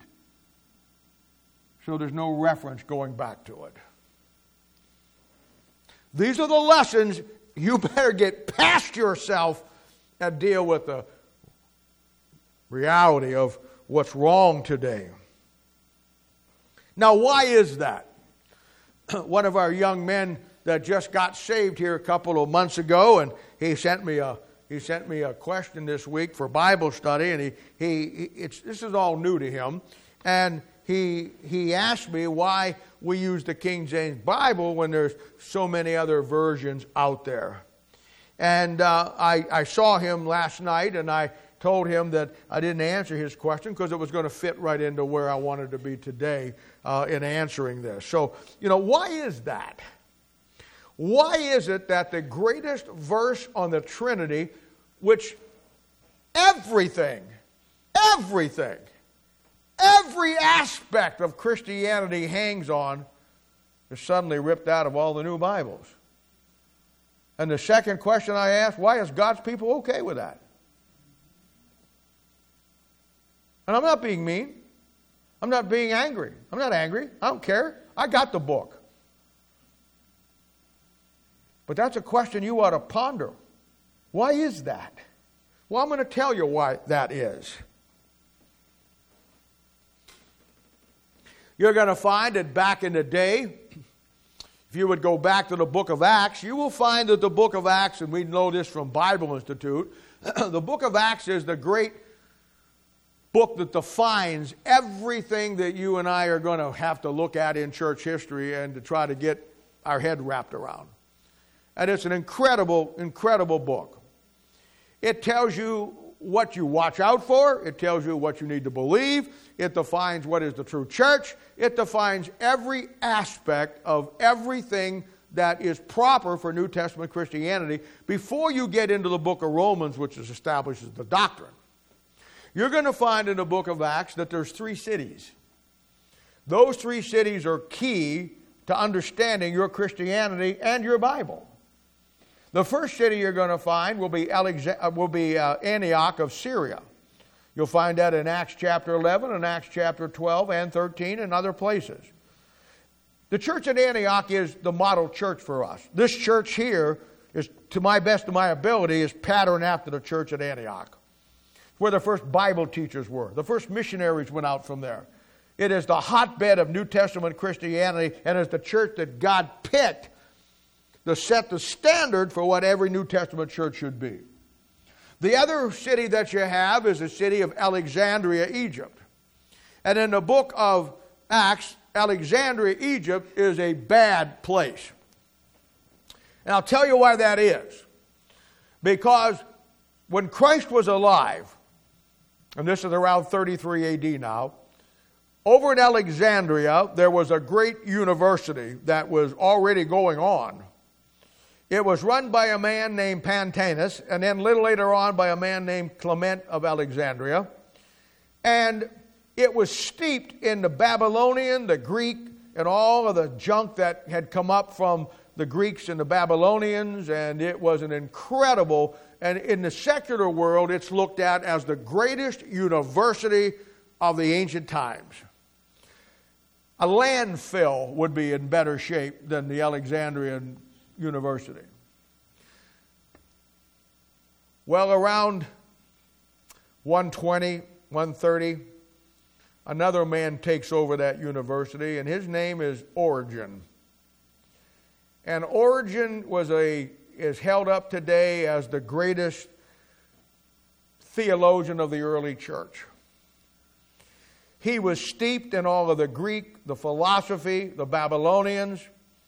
So there's no reference going back to it. These are the lessons. You better get past yourself and deal with the reality of what's wrong today. Now, why is that? One of our young men that just got saved here a couple of months ago, and he sent me a he sent me a question this week for Bible study, and he he it's this is all new to him, and he he asked me why we use the King James Bible when there's so many other versions out there. And uh, I I saw him last night, and I told him that I didn't answer his question because it was going to fit right into where I wanted to be today uh, in answering this. So, you know, why is that? Why is it that the greatest verse on the Trinity, which everything, everything, every aspect of Christianity hangs on, is suddenly ripped out of all the new Bibles? And the second question I asked, why is God's people okay with that? And I'm not being mean. I'm not being angry. I'm not angry. I don't care. I got the book. But that's a question you ought to ponder. Why is that? Well, I'm going to tell you why that is. You're going to find that back in the day, if you would go back to the book of Acts, you will find that the book of Acts, and we know this from Bible Institute, the book of Acts is the great book that defines everything that you and I are going to have to look at in church history and to try to get our head wrapped around. And it's an incredible, incredible book. It tells you what you watch out for. It tells you what you need to believe. It defines what is the true church. It defines every aspect of everything that is proper for New Testament Christianity before you get into the book of Romans, which establishes the doctrine. You're going to find in the book of Acts that there's three cities. Those three cities are key to understanding your Christianity and your Bible. The first city you're going to find will be, Alexa- will be uh, Antioch of Syria. You'll find that in Acts chapter eleven and Acts chapter twelve and thirteen and other places. The church at Antioch is the model church for us. This church here is, to my best of my ability, is patterned after the church at Antioch. Where the first Bible teachers were. The first missionaries went out from there. It is the hotbed of New Testament Christianity, and it's the church that God picked to set the standard for what every New Testament church should be. The other city that you have is the city of Alexandria, Egypt. And in the book of Acts, Alexandria, Egypt is a bad place. And I'll tell you why that is. Because when Christ was alive, and this is around thirty-three A D now, over in Alexandria, there was a great university that was already going on. It was run by a man named Pantaenus, and then a little later on by a man named Clement of Alexandria. And it was steeped in the Babylonian, the Greek, and all of the junk that had come up from the Greeks and the Babylonians, and it was an incredible, and in the secular world, it's looked at as the greatest university of the ancient times. A landfill would be in better shape than the Alexandrian University. Well, around one twenty, one thirty, another man takes over that university, and his name is Origen. And Origen was a is held up today as the greatest theologian of the early church. He was steeped in all of the Greek, the philosophy, the Babylonians.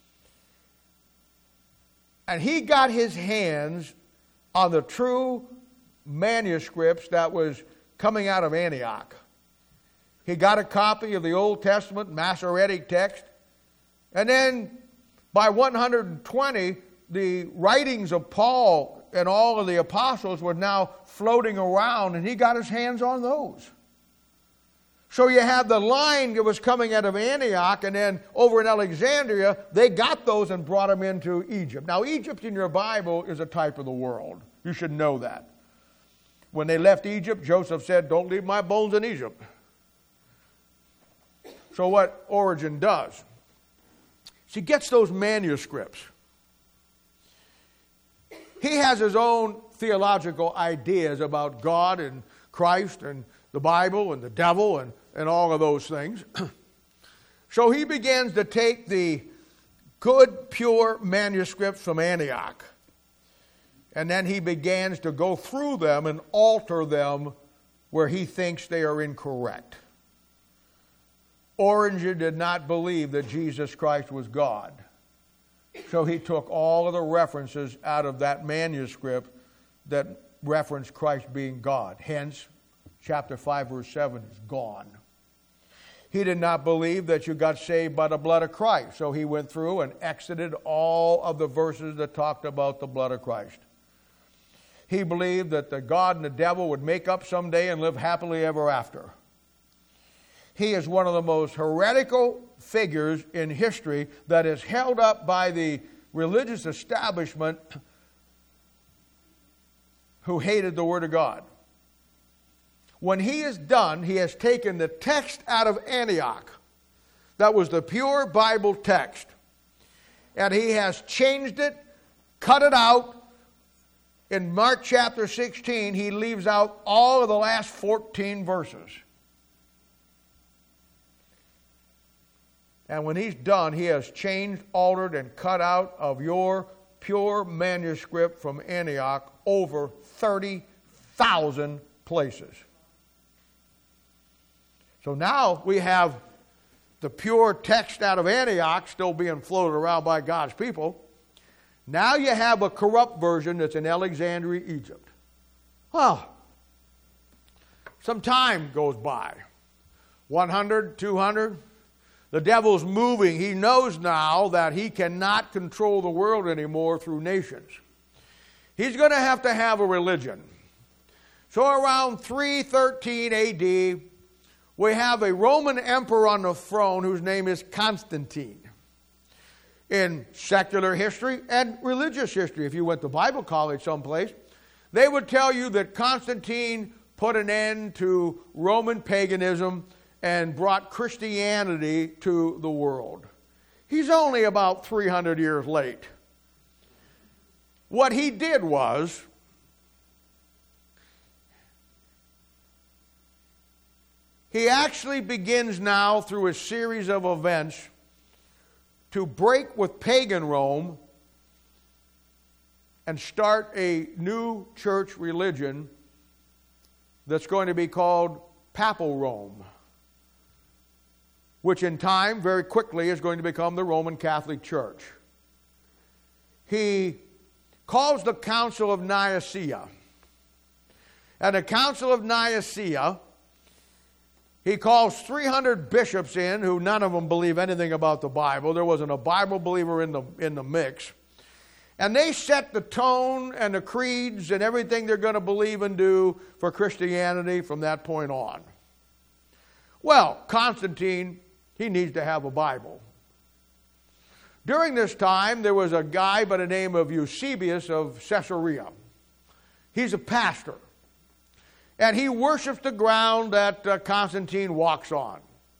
And he got his hands on the true manuscripts that was coming out of Antioch. He got a copy of the Old Testament Masoretic text. And then by one hundred twenty, the writings of Paul and all of the apostles were now floating around, and he got his hands on those. So you have the line that was coming out of Antioch, and then over in Alexandria, they got those and brought them into Egypt. Now, Egypt in your Bible is a type of the world. You should know that. When they left Egypt, Joseph said, "Don't leave my bones in Egypt." So what Origen does, is he gets those manuscripts. He has his own theological ideas about God and Christ and the Bible and the devil and, and all of those things. So he begins to take the good, pure manuscripts from Antioch, and then he begins to go through them and alter them where he thinks they are incorrect. Origen did not believe that Jesus Christ was God. So he took all of the references out of that manuscript that referenced Christ being God. Hence, chapter five, verse seven is gone. He did not believe that you got saved by the blood of Christ. So he went through and exited all of the verses that talked about the blood of Christ. He believed that the God and the devil would make up someday and live happily ever after. He is one of the most heretical figures in history that is held up by the religious establishment who hated the Word of God. When he is done, he has taken the text out of Antioch. That was the pure Bible text. And he has changed it, cut it out. In Mark chapter sixteen, he leaves out all of the last fourteen verses. And when he's done, he has changed, altered, and cut out of your pure manuscript from Antioch over thirty thousand places. So now we have the pure text out of Antioch still being floated around by God's people. Now you have a corrupt version that's in Alexandria, Egypt. Well, some time goes by. one hundred, two hundred, The devil's moving. He knows now that he cannot control the world anymore through nations. He's going to have to have a religion. So around three thirteen A D, we have a Roman emperor on the throne whose name is Constantine. In secular history and religious history, if you went to Bible college someplace, they would tell you that Constantine put an end to Roman paganism and brought Christianity to the world. He's only about three hundred years late. What he did was, he actually begins now through a series of events to break with pagan Rome and start a new church religion that's going to be called Papal Rome, which in time, very quickly, is going to become the Roman Catholic Church. He calls the Council of Nicaea. At the Council of Nicaea, he calls three hundred bishops in, who none of them believe anything about the Bible. There wasn't a Bible believer in the, in the mix. And they set the tone and the creeds and everything they're going to believe and do for Christianity from that point on. Well, Constantine, he needs to have a Bible. During this time, there was a guy by the name of Eusebius of Caesarea. He's a pastor. And he worships the ground that uh, Constantine walks on.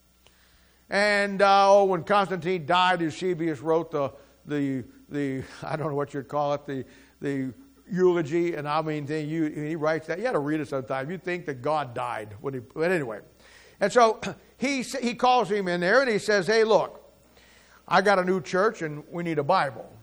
And uh, oh, when Constantine died, Eusebius wrote the, the, the I don't know what you'd call it, the, the eulogy. And I mean, they, you, he writes that. You had to read it sometime. You'd think that God died. When he, but anyway. And so he, he calls him in there and he says, hey, look, I got a new church and we need a Bible.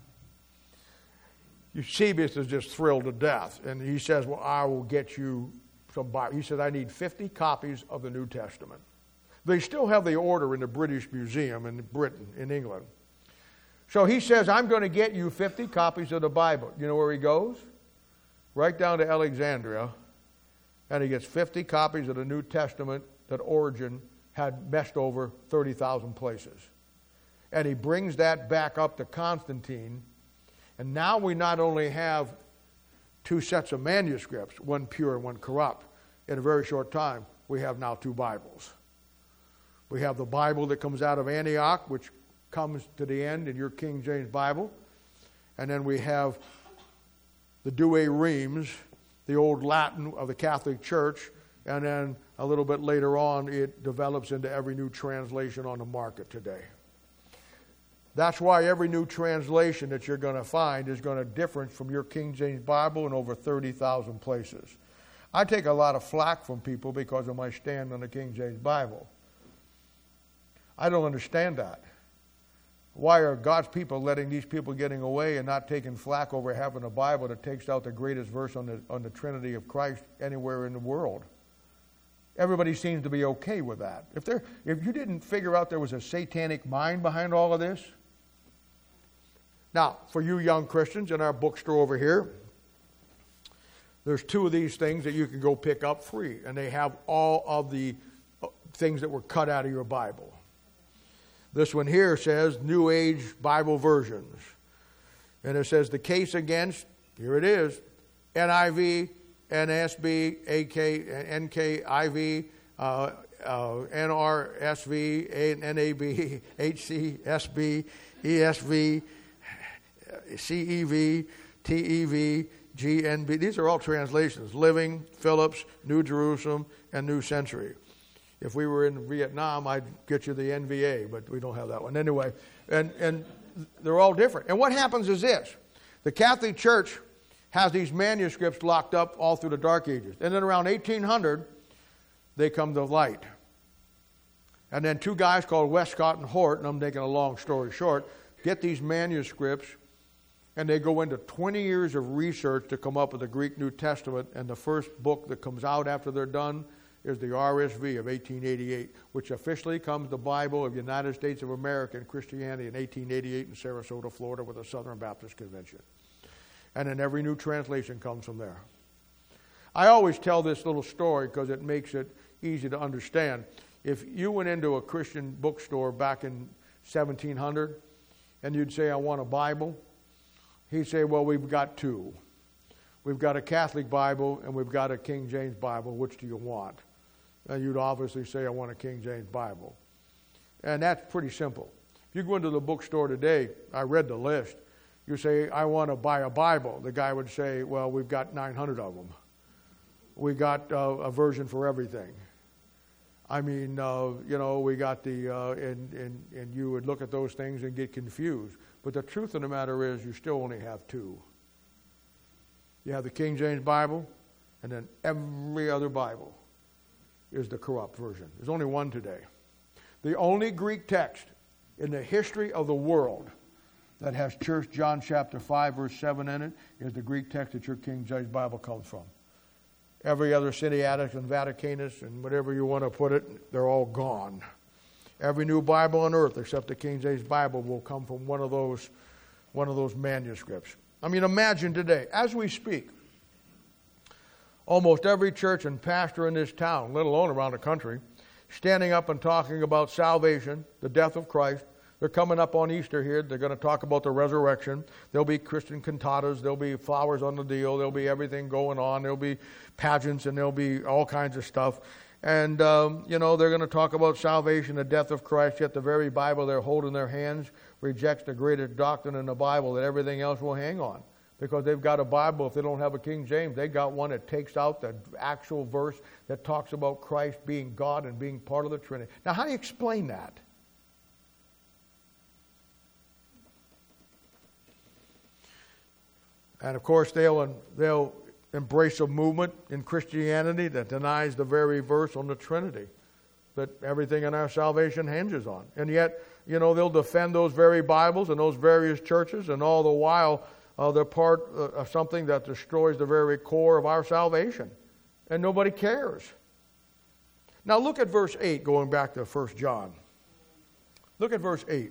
Eusebius is just thrilled to death. And he says, well, I will get you some Bible. He said, I need fifty copies of the New Testament. They still have the order in the British Museum in Britain, in England. So he says, I'm going to get you fifty copies of the Bible. You know where he goes? Right down to Alexandria. And he gets fifty copies of the New Testament that Origen had messed over thirty thousand places. And he brings that back up to Constantine. And now we not only have two sets of manuscripts, one pure and one corrupt. In a very short time, we have now two Bibles. We have the Bible that comes out of Antioch, which comes to the end in your King James Bible. And then we have the Douay Rheims, the old Latin of the Catholic Church. And then a little bit later on, it develops into every new translation on the market today. That's why every new translation that you're going to find is going to differ from your King James Bible in over thirty thousand places. I take a lot of flack from people because of my stand on the King James Bible. I don't understand that. Why are God's people letting these people getting away and not taking flack over having a Bible that takes out the greatest verse on the, on the Trinity of Christ anywhere in the world? Everybody seems to be okay with that. If there, if you didn't figure out there was a satanic mind behind all of this. Now, for you young Christians in our bookstore over here, there's two of these things that you can go pick up free. And they have all of the things that were cut out of your Bible. This one here says New Age Bible Versions. And it says the case against, here it is, N I V, N S B, A K, N K I V, uh, uh, N R S V, N A B, H C S B, E S V, C E V, T E V, G N B. These are all translations. Living, Phillips, New Jerusalem, and New Century. If we were in Vietnam, I'd get you the N V A, but we don't have that one. Anyway, and, and they're all different. And what happens is this. The Catholic Church has these manuscripts locked up all through the Dark Ages. And then around eighteen hundred, they come to light. And then two guys called Westcott and Hort, and I'm making a long story short, get these manuscripts, and they go into twenty years of research to come up with the Greek New Testament, and the first book that comes out after they're done is the R S V of eighteen eighty-eight, which officially comes the Bible of the United States of America and Christianity in eighteen eighty-eight in Sarasota, Florida, with the Southern Baptist Convention. And then every new translation comes from there. I always tell this little story because it makes it easy to understand. if you went into a Christian bookstore back in seventeen hundred and you'd say, I want a Bible, he'd say, well, we've got two. We've got a Catholic Bible and we've got a King James Bible. Which do you want? And you'd obviously say, I want a King James Bible. And that's pretty simple. If you go into the bookstore today, I read the list, you say, I want to buy a Bible. The guy would say, well, we've got nine hundred of them. We got uh, a version for everything. I mean, uh, you know, we got the, uh, and, and, and you would look at those things and get confused. But the truth of the matter is you still only have two. You have the King James Bible, and then every other Bible is the corrupt version. There's only one today. The only Greek text in the history of the world that has Church John chapter five, verse seven in it is the Greek text that your King James Bible comes from. Every other Sinaiticus and Vaticanus and whatever you want to put it, they're all gone. Every new Bible on earth except the King James Bible will come from one of those, one of those manuscripts. I mean, imagine today, as we speak, almost every church and pastor in this town, let alone around the country, standing up and talking about salvation, the death of Christ. They're coming up on Easter here. They're going to talk about the resurrection. There'll be Christian cantatas. There'll be flowers on the deal. There'll be everything going on. There'll be pageants and there'll be all kinds of stuff. And, um, you know, they're going to talk about salvation, the death of Christ, yet the very Bible they're holding in their hands rejects the greatest doctrine in the Bible that everything else will hang on. Because they've got a Bible, if they don't have a King James, they got one that takes out the actual verse that talks about Christ being God and being part of the Trinity. Now, how do you explain that? And of course, they'll, they'll embrace a movement in Christianity that denies the very verse on the Trinity that everything in our salvation hinges on. And yet, you know, they'll defend those very Bibles and those various churches, and all the while uh, they're part of something that destroys the very core of our salvation. And nobody cares. Now look at verse eight, going back to First John. Look at verse eight.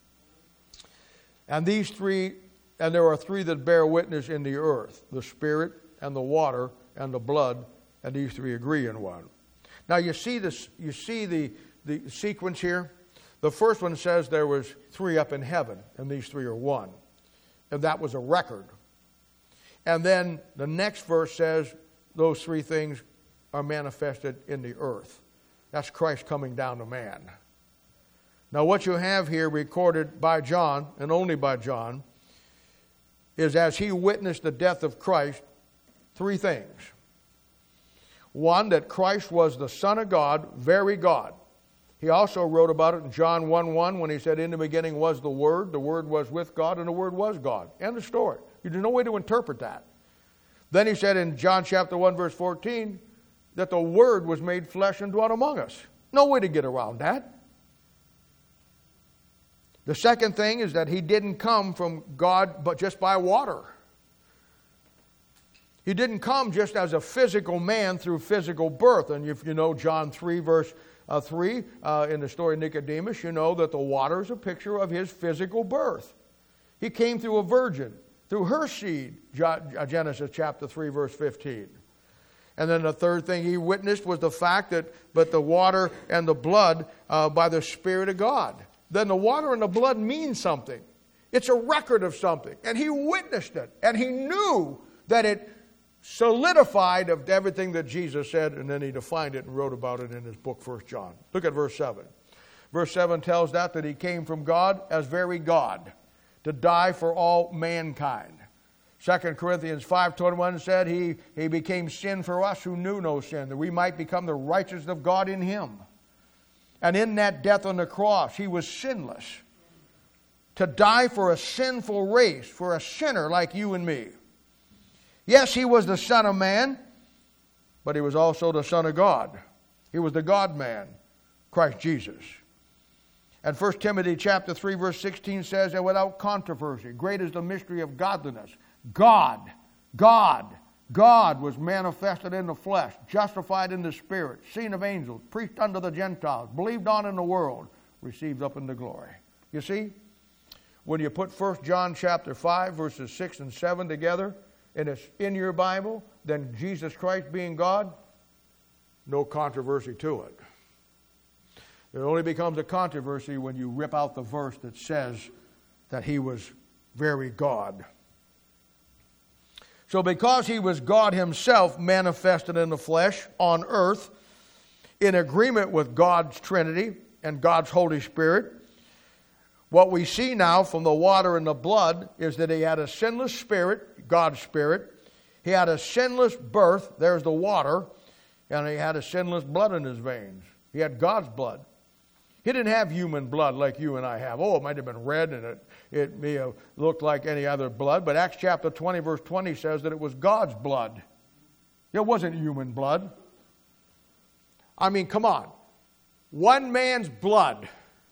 And these three... And there are three that bear witness in the earth, the Spirit and the water and the blood, and these three agree in one. Now you see this, you see the, the sequence here? The first one says there was three up in heaven, and these three are one. And that was a record. And then the next verse says those three things are manifested in the earth. That's Christ coming down to man. Now what you have here recorded by John, and only by John, is as he witnessed the death of Christ, three things. One, that Christ was the Son of God, very God. He also wrote about it in John one one when he said, in the beginning was the Word, the Word was with God, and the Word was God. End of story. There's no way to interpret that. Then he said in John chapter one, verse fourteen, that the Word was made flesh and dwelt among us. No way to get around that. The second thing is that he didn't come from God but just by water. He didn't come just as a physical man through physical birth. And if you know John three, verse uh, three, uh, in the story of Nicodemus, you know that the water is a picture of his physical birth. He came through a virgin, through her seed, Genesis chapter three, verse fifteen. And then the third thing he witnessed was the fact that but the water and the blood uh, by the Spirit of God. Then the water and the blood mean something. It's a record of something. And he witnessed it. And he knew that it solidified of everything that Jesus said. And then he defined it and wrote about it in his book, First John. Look at verse seven. Verse seven tells that that he came from God as very God to die for all mankind. Second Corinthians five twenty-one said he, he became sin for us who knew no sin, that we might become the righteousness of God in him. And in that death on the cross, he was sinless. To die for a sinful race, for a sinner like you and me. Yes, he was the Son of Man, but he was also the Son of God. He was the God-man, Christ Jesus. And First Timothy chapter three, verse sixteen says that without controversy, great is the mystery of godliness. God, God, God was manifested in the flesh, justified in the Spirit, seen of angels, preached unto the Gentiles, believed on in the world, received up into glory. You see, when you put First John chapter five, verses six and seven together, and it's in your Bible, then Jesus Christ being God, no controversy to it. It only becomes a controversy when you rip out the verse that says that he was very God. So because he was God himself manifested in the flesh on earth, in agreement with God's Trinity and God's Holy Spirit, what we see now from the water and the blood is that he had a sinless spirit, God's Spirit. He had a sinless birth, there's the water, and he had a sinless blood in his veins. He had God's blood. He didn't have human blood like you and I have. Oh, it might have been red and it, it may have looked like any other blood, but Acts chapter twenty, verse twenty says that it was God's blood. It wasn't human blood. I mean, come on. One man's blood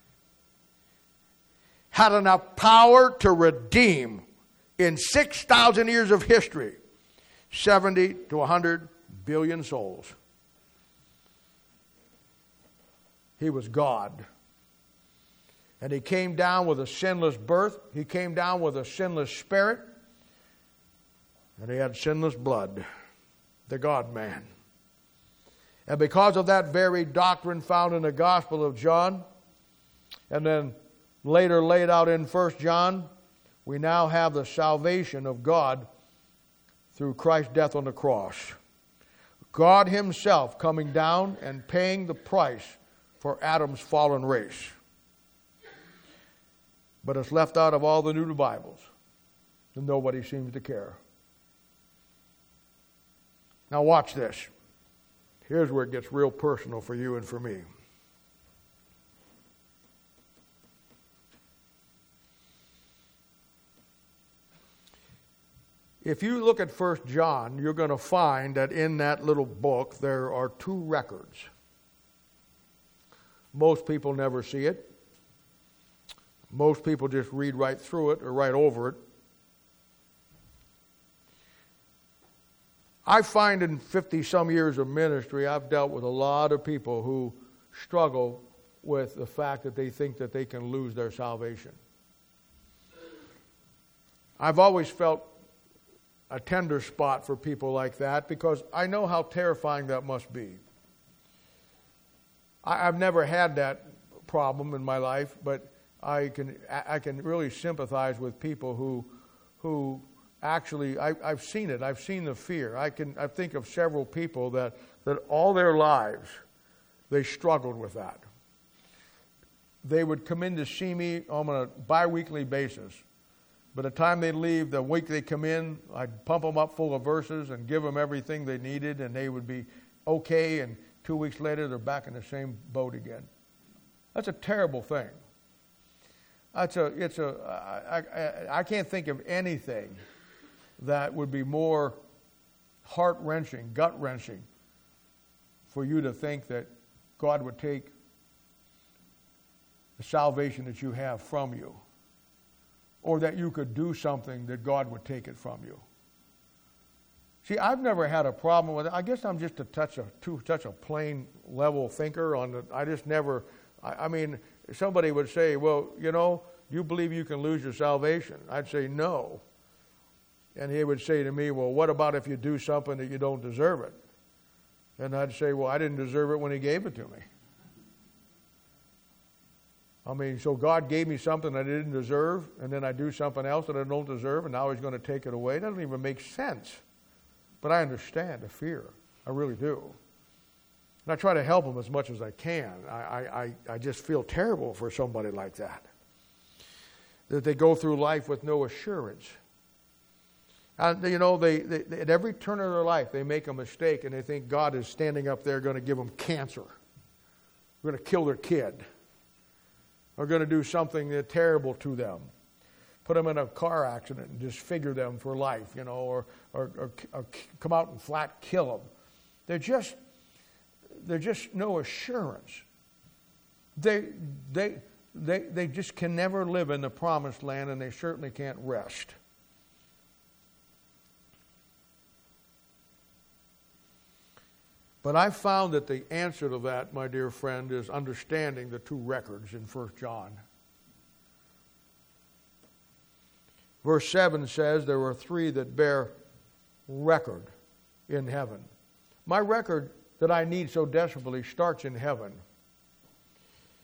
had enough power to redeem, in six thousand years of history, seventy to one hundred billion souls. He was God. And he came down with a sinless birth. He came down with a sinless spirit. And he had sinless blood. The God-man. And because of that very doctrine found in the Gospel of John, and then later laid out in First John, we now have the salvation of God through Christ's death on the cross. God himself coming down and paying the price for Adam's fallen race. But it's left out of all the new Bibles, and nobody seems to care. Now watch this. Here's where it gets real personal for you and for me. If you look at First John, you're going to find that in that little book there are two records. Most people never see it. Most people just read right through it or right over it. I find in fifty-some years of ministry, I've dealt with a lot of people who struggle with the fact that they think that they can lose their salvation. I've always felt a tender spot for people like that because I know how terrifying that must be. I, I've never had that problem in my life, but I can I can really sympathize with people who who actually I, I've seen it. I've seen the fear. I can I think of several people that, that all their lives they struggled with that. They would come in to see me on a bi-weekly basis. By the time they leave, the week they come in, I'd pump them up full of verses and give them everything they needed, and they would be okay, and two weeks later they're back in the same boat again. That's a terrible thing. That's a, it's a, I, I, I can't think of anything that would be more heart-wrenching, gut-wrenching for you to think that God would take the salvation that you have from you, or that you could do something that God would take it from you. See, I've never had a problem with it. I guess I'm just a touch of too such a plain level thinker on the, I just never, I, I mean, somebody would say, well, you know, you believe you can lose your salvation? I'd say no. And he would say to me, well, what about if you do something that you don't deserve it? And I'd say, well, I didn't deserve it when he gave it to me. I mean, so God gave me something I didn't deserve, and then I do something else that I don't deserve, and now he's going to take it away. It doesn't even make sense. But I understand the fear. I really do. And I try to help them as much as I can. I, I, I just feel terrible for somebody like that. That they go through life with no assurance. And, you know, they, they, at every turn of their life, they make a mistake, and they think God is standing up there going to give them cancer. We're going to kill their kid. Are going to do something terrible to them, put them in a car accident and disfigure them for life, you know, or, or, or, or come out and flat kill them. They're just, they're just no assurance. They, they, they, they just can never live in the promised land, and they certainly can't rest. But I found that the answer to that, my dear friend, is understanding the two records in First John. Verse seven says there are three that bear record in heaven. My record that I need so desperately starts in heaven.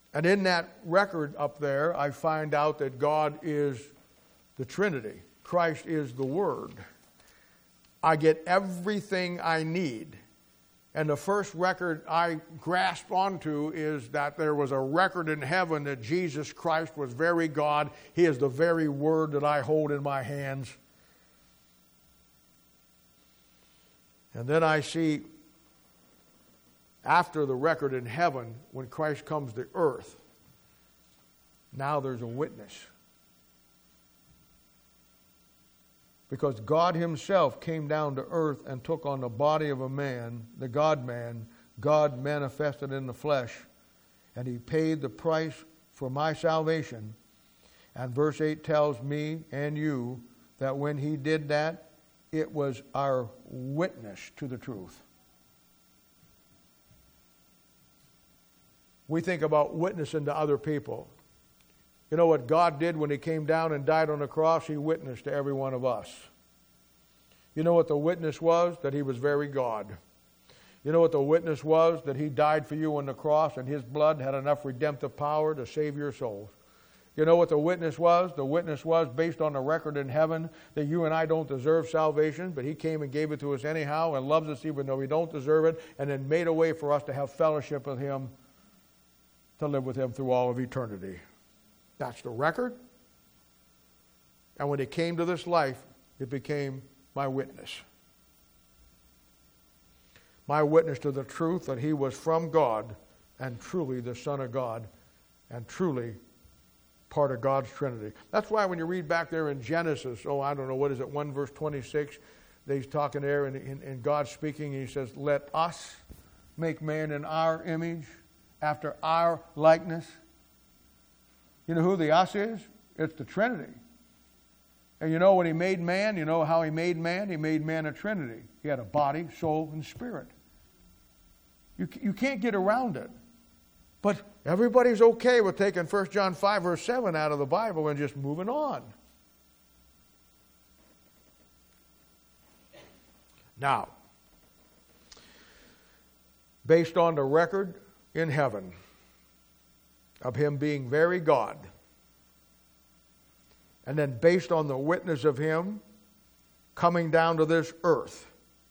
And in that record up there, I find out that God is the Trinity. Christ is the Word. I get everything I need. And the first record I grasp onto is that there was a record in heaven that Jesus Christ was very God. He is the very Word that I hold in my hands. And then I see, after the record in heaven, when Christ comes to earth, now there's a witness. Because God himself came down to earth and took on the body of a man, the God-man, God manifested in the flesh, and he paid the price for my salvation. And verse eight tells me and you that when he did that, it was our witness to the truth. We think about witnessing to other people. You know what God did when he came down and died on the cross? He witnessed to every one of us. You know what the witness was? That he was very God. You know what the witness was? That he died for you on the cross and his blood had enough redemptive power to save your souls. You know what the witness was? The witness was, based on the record in heaven, that you and I don't deserve salvation, but he came and gave it to us anyhow and loves us even though we don't deserve it, and then made a way for us to have fellowship with him, to live with him through all of eternity. That's the record. And when he came to this life, it became my witness. My witness to the truth that he was from God and truly the Son of God and truly part of God's Trinity. That's why when you read back there in Genesis, oh, I don't know, what is it, one verse twenty-six, he's talking there and, and, and God's speaking, and he says, let us make man in our image, after our likeness. You know who the us is? It's the Trinity. And you know when he made man, you know how he made man? He made man a Trinity. He had a body, soul, and spirit. You, you can't get around it. But everybody's okay with taking First John five, verse seven out of the Bible and just moving on. Now, based on the record in heaven of him being very God, and then based on the witness of him coming down to this earth,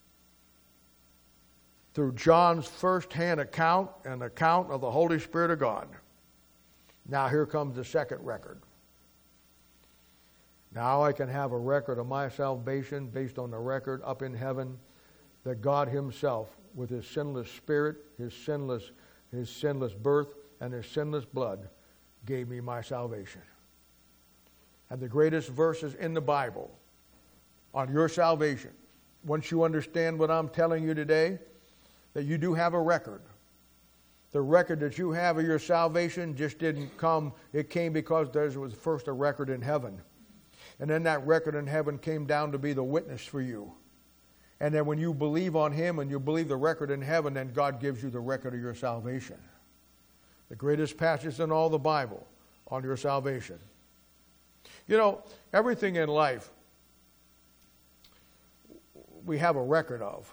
through John's first-hand account and account of the Holy Spirit of God. Now here comes the second record. Now I can have a record of my salvation based on the record up in heaven that God himself, with his sinless spirit, his sinless, his sinless birth, and his sinless blood, gave me my salvation. And the greatest verses in the Bible on your salvation, once you understand what I'm telling you today, that you do have a record. The record that you have of your salvation just didn't come, it came because there was first a record in heaven. And then that record in heaven came down to be the witness for you. And then when you believe on him and you believe the record in heaven, then God gives you the record of your salvation. The greatest passage in all the Bible on your salvation. You know, everything in life we have a record of.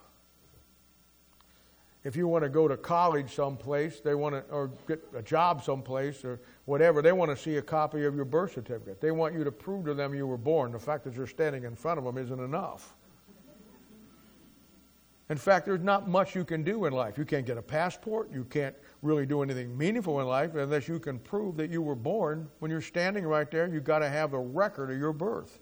If you want to go to college someplace, they want to, or get a job someplace or whatever, they want to see a copy of your birth certificate. They want you to prove to them you were born. The fact that you're standing in front of them isn't enough. In fact, there's not much you can do in life. You can't get a passport. You can't really do anything meaningful in life unless you can prove that you were born. When you're standing right there, you've got to have the record of your birth.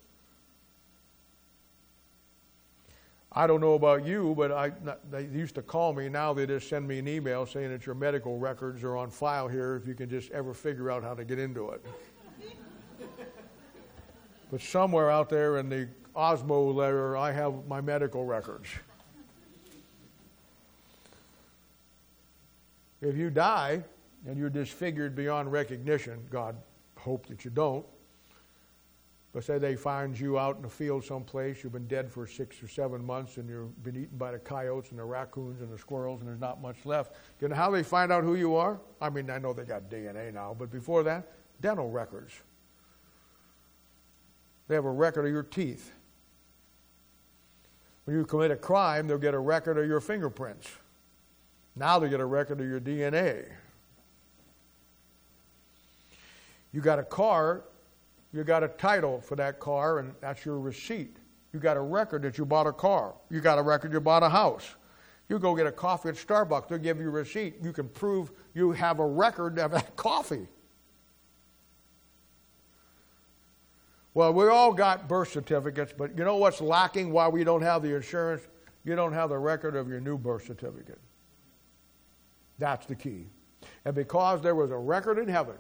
I don't know about you, but I, they used to call me. Now they just send me an email saying that your medical records are on file here if you can just ever figure out how to get into it. But somewhere out there in the Osmo layer, I have my medical records. If you die and you're disfigured beyond recognition, God hope that you don't, but say they find you out in the field someplace, you've been dead for six or seven months and you've been eaten by the coyotes and the raccoons and the squirrels and there's not much left. You know how they find out who you are? I mean, I know they got D N A now, but before that, dental records. They have a record of your teeth. When you commit a crime, they'll get a record of your fingerprints. Now they get a record of your D N A. You got a car, you got a title for that car, and that's your receipt. You got a record that you bought a car. You got a record you bought a house. You go get a coffee at Starbucks, they'll give you a receipt. You can prove you have a record of that coffee. Well, we all got birth certificates, but you know what's lacking why we don't have the insurance? You don't have the record of your new birth certificate. That's the key. And because there was a record in heaven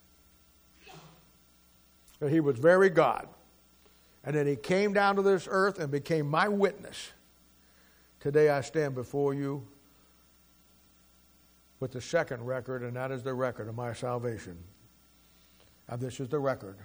that he was very God, and then he came down to this earth and became my witness, today I stand before you with the second record, and that is the record of my salvation. And this is the record.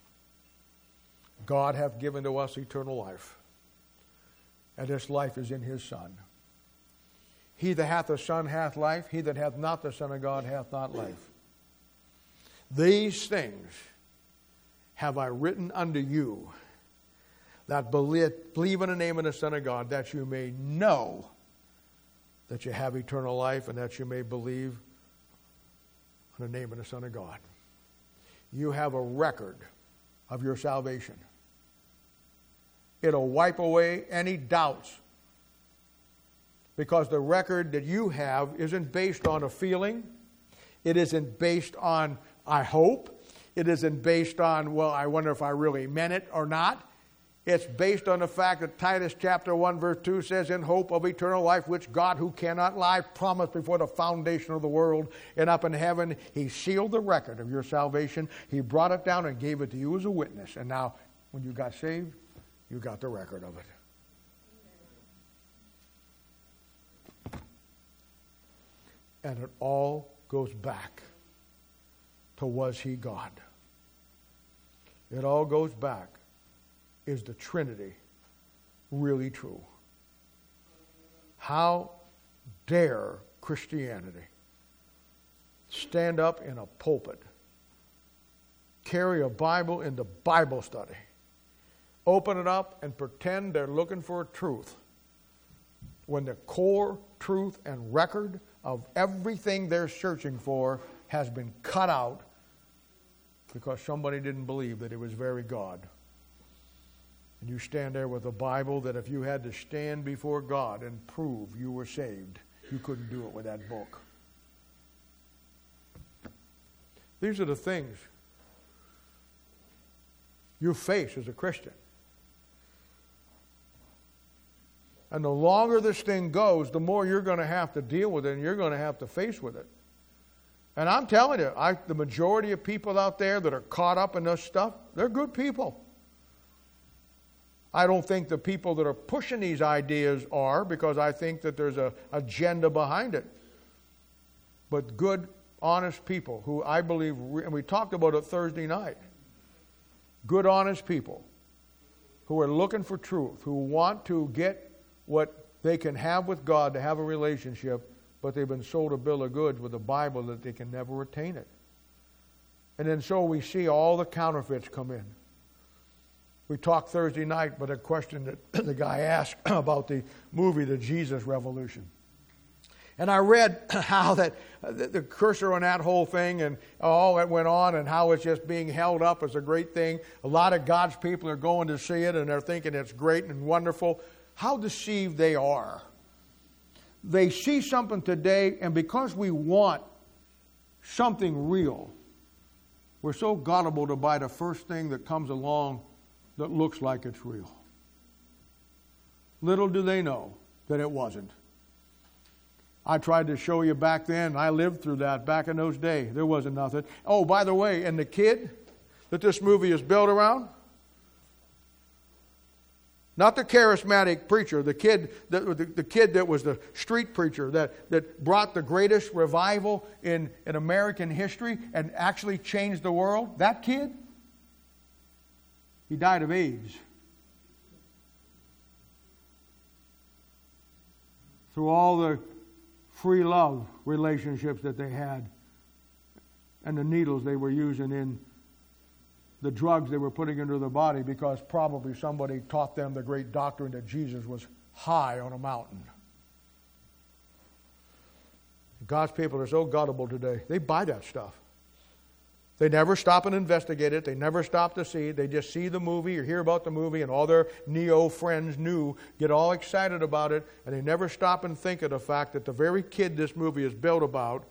God hath given to us eternal life, and this life is in his Son. He that hath the Son hath life. He that hath not the Son of God hath not life. These things have I written unto you, that believe, believe in the name of the Son of God, that you may know that you have eternal life, and that you may believe in the name of the Son of God. You have a record of your salvation. It'll wipe away any doubts, because the record that you have isn't based on a feeling. It isn't based on, I hope. It isn't based on, well, I wonder if I really meant it or not. It's based on the fact that Titus chapter one verse two says, in hope of eternal life, which God, who cannot lie, promised before the foundation of the world. And up in heaven, he sealed the record of your salvation. He brought it down and gave it to you as a witness. And now, when you got saved, you got the record of it. And it all goes back to, was he God? It all goes back. Is the Trinity really true? How dare Christianity stand up in a pulpit, carry a Bible into Bible study, open it up and pretend they're looking for truth, when the core truth and record of everything they're searching for has been cut out because somebody didn't believe that it was very God. And you stand there with a Bible that if you had to stand before God and prove you were saved, you couldn't do it with that book. These are the things you face as a Christian. And the longer this thing goes, the more you're going to have to deal with it, and you're going to have to face with it. And I'm telling you, I, the majority of people out there that are caught up in this stuff, they're good people. I don't think the people that are pushing these ideas are, because I think that there's an agenda behind it. But good, honest people who I believe, and we talked about it Thursday night, good, honest people who are looking for truth, who want to get what they can have with God to have a relationship, but they've been sold a bill of goods with the Bible that they can never attain it. And then so we see all the counterfeits come in. We talked Thursday night, but a question that the guy asked about the movie, The Jesus Revolution. And I read how that the cursor on that whole thing and all that went on, and how it's just being held up as a great thing. A lot of God's people are going to see it, and they're thinking it's great and wonderful. How deceived they are. They see something today, and because we want something real, we're so gullible to buy the first thing that comes along that looks like it's real. Little do they know that it wasn't. I tried to show you back then, I lived through that back in those days. There wasn't nothing. Oh, by the way, and the kid that this movie is built around, not the charismatic preacher, the kid that, the, the kid that was the street preacher that, that brought the greatest revival in, in American history and actually changed the world, that kid, he died of AIDS. Through all the free love relationships that they had and the needles they were using in the drugs they were putting into their body, because probably somebody taught them the great doctrine that Jesus was high on a mountain. God's people are so gullible today. They buy that stuff. They never stop and investigate it. They never stop to see. They just see the movie or hear about the movie, and all their neo friends knew, get all excited about it, and they never stop and think of the fact that the very kid this movie is built about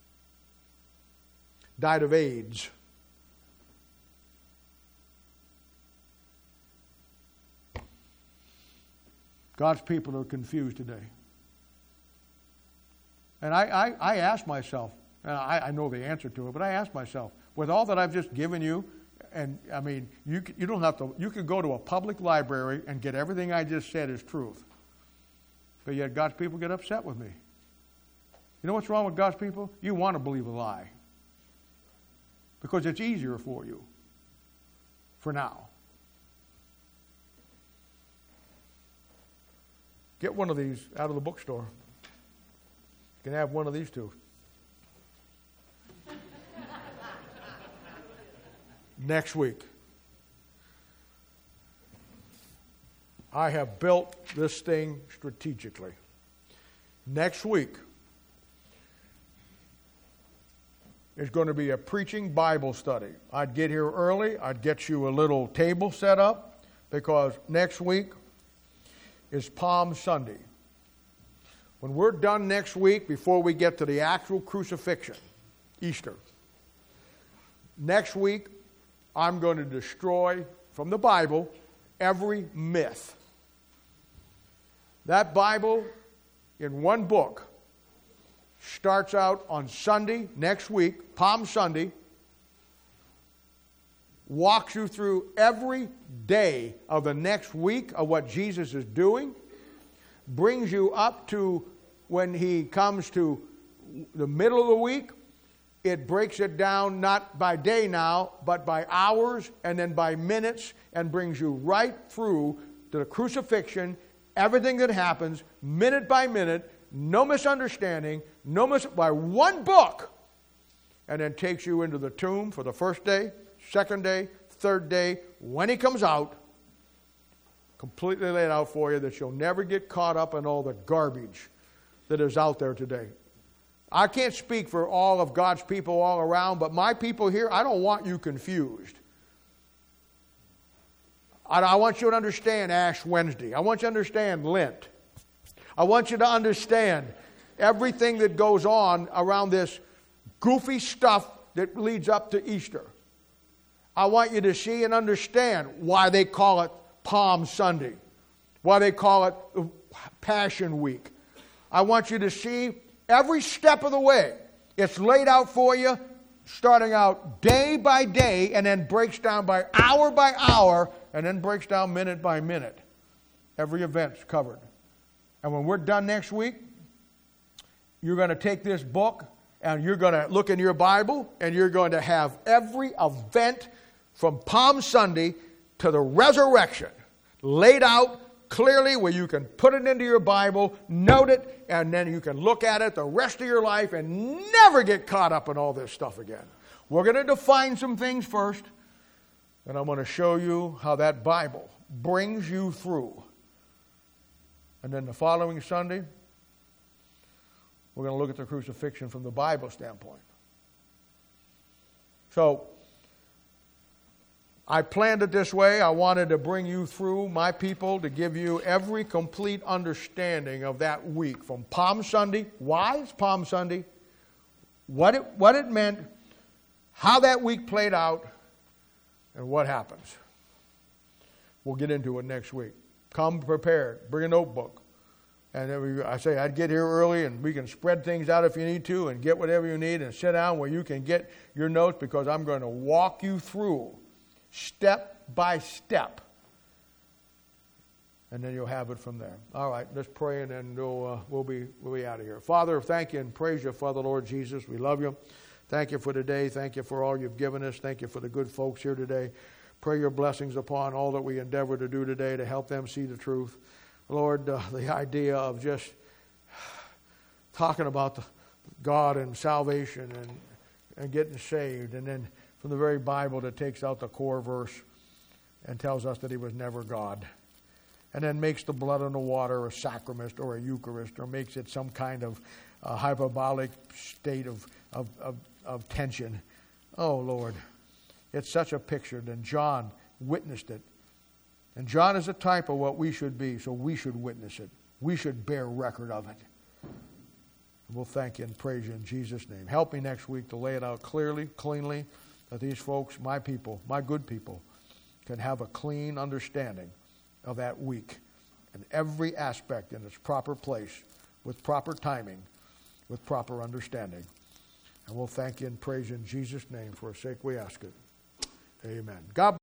died of AIDS. God's people are confused today. And I, I, I ask myself, and I, I know the answer to it, but I ask myself, with all that I've just given you, and I mean, you you don't have to, you could go to a public library and get everything I just said as truth. But yet God's people get upset with me. You know what's wrong with God's people? You want to believe a lie. Because it's easier for you. For now. Get one of these out of the bookstore. You can have one of these two. Next week. I have built this thing strategically. Next week is going to be a preaching Bible study. I'd get here early. I'd get you a little table set up because next week is Palm Sunday. When we're done next week, before we get to the actual crucifixion, Easter, next week, I'm going to destroy, from the Bible, every myth. That Bible, in one book, starts out on Sunday, next week, Palm Sunday, walks you through every day of the next week of what Jesus is doing, brings you up to when he comes to the middle of the week. It breaks it down not by day now, but by hours and then by minutes, and brings you right through to the crucifixion, everything that happens, minute by minute, no misunderstanding, no mis- by one book, and then takes you into the tomb for the first day, second day, third day, when he comes out, completely laid out for you that you'll never get caught up in all the garbage that is out there today. I can't speak for all of God's people all around, but my people here, I don't want you confused. I, I want you to understand Ash Wednesday. I want you to understand Lent. I want you to understand everything that goes on around this goofy stuff that leads up to Easter. I want you to see and understand why they call it Palm Sunday, why they call it Passion Week. I want you to see every step of the way. It's laid out for you, starting out day by day, and then breaks down by hour by hour, and then breaks down minute by minute. Every event's covered. And when we're done next week, you're going to take this book, and you're going to look in your Bible, and you're going to have every event from Palm Sunday to the resurrection laid out clearly where you can put it into your Bible, note it, and then you can look at it the rest of your life and never get caught up in all this stuff again. We're going to define some things first, and I'm going to show you how that Bible brings you through. And then the following Sunday, we're going to look at the crucifixion from the Bible standpoint. So, I planned it this way. I wanted to bring you through, my people, to give you every complete understanding of that week from Palm Sunday. Why is Palm Sunday? What it, what it meant, how that week played out, and what happens. We'll get into it next week. Come prepared. Bring a notebook. And then we, I say, I'd get here early, and we can spread things out if you need to, and get whatever you need, and sit down where you can get your notes, because I'm going to walk you through step by step. And then you'll have it from there. All right, let's pray, and then we'll, uh, we'll, be, we'll be out of here. Father, thank you and praise you, Father, Lord Jesus. We love you. Thank you for today. Thank you for all you've given us. Thank you for the good folks here today. Pray your blessings upon all that we endeavor to do today to help them see the truth. Lord, uh, the idea of just talking about the God and salvation and, and getting saved, and then from the very Bible that takes out the core verse and tells us that he was never God, and then makes the blood and the water a sacrament or a Eucharist, or makes it some kind of uh, hyperbolic state of, of, of, of tension. Oh, Lord, it's such a picture. And John witnessed it. And John is a type of what we should be, so we should witness it. We should bear record of it. And we'll thank you and praise you in Jesus' name. Help me next week to lay it out clearly, cleanly, that these folks, my people, my good people, can have a clean understanding of that week and every aspect in its proper place, with proper timing, with proper understanding. And we'll thank you and praise you in Jesus' name. For our sake we ask it. Amen. God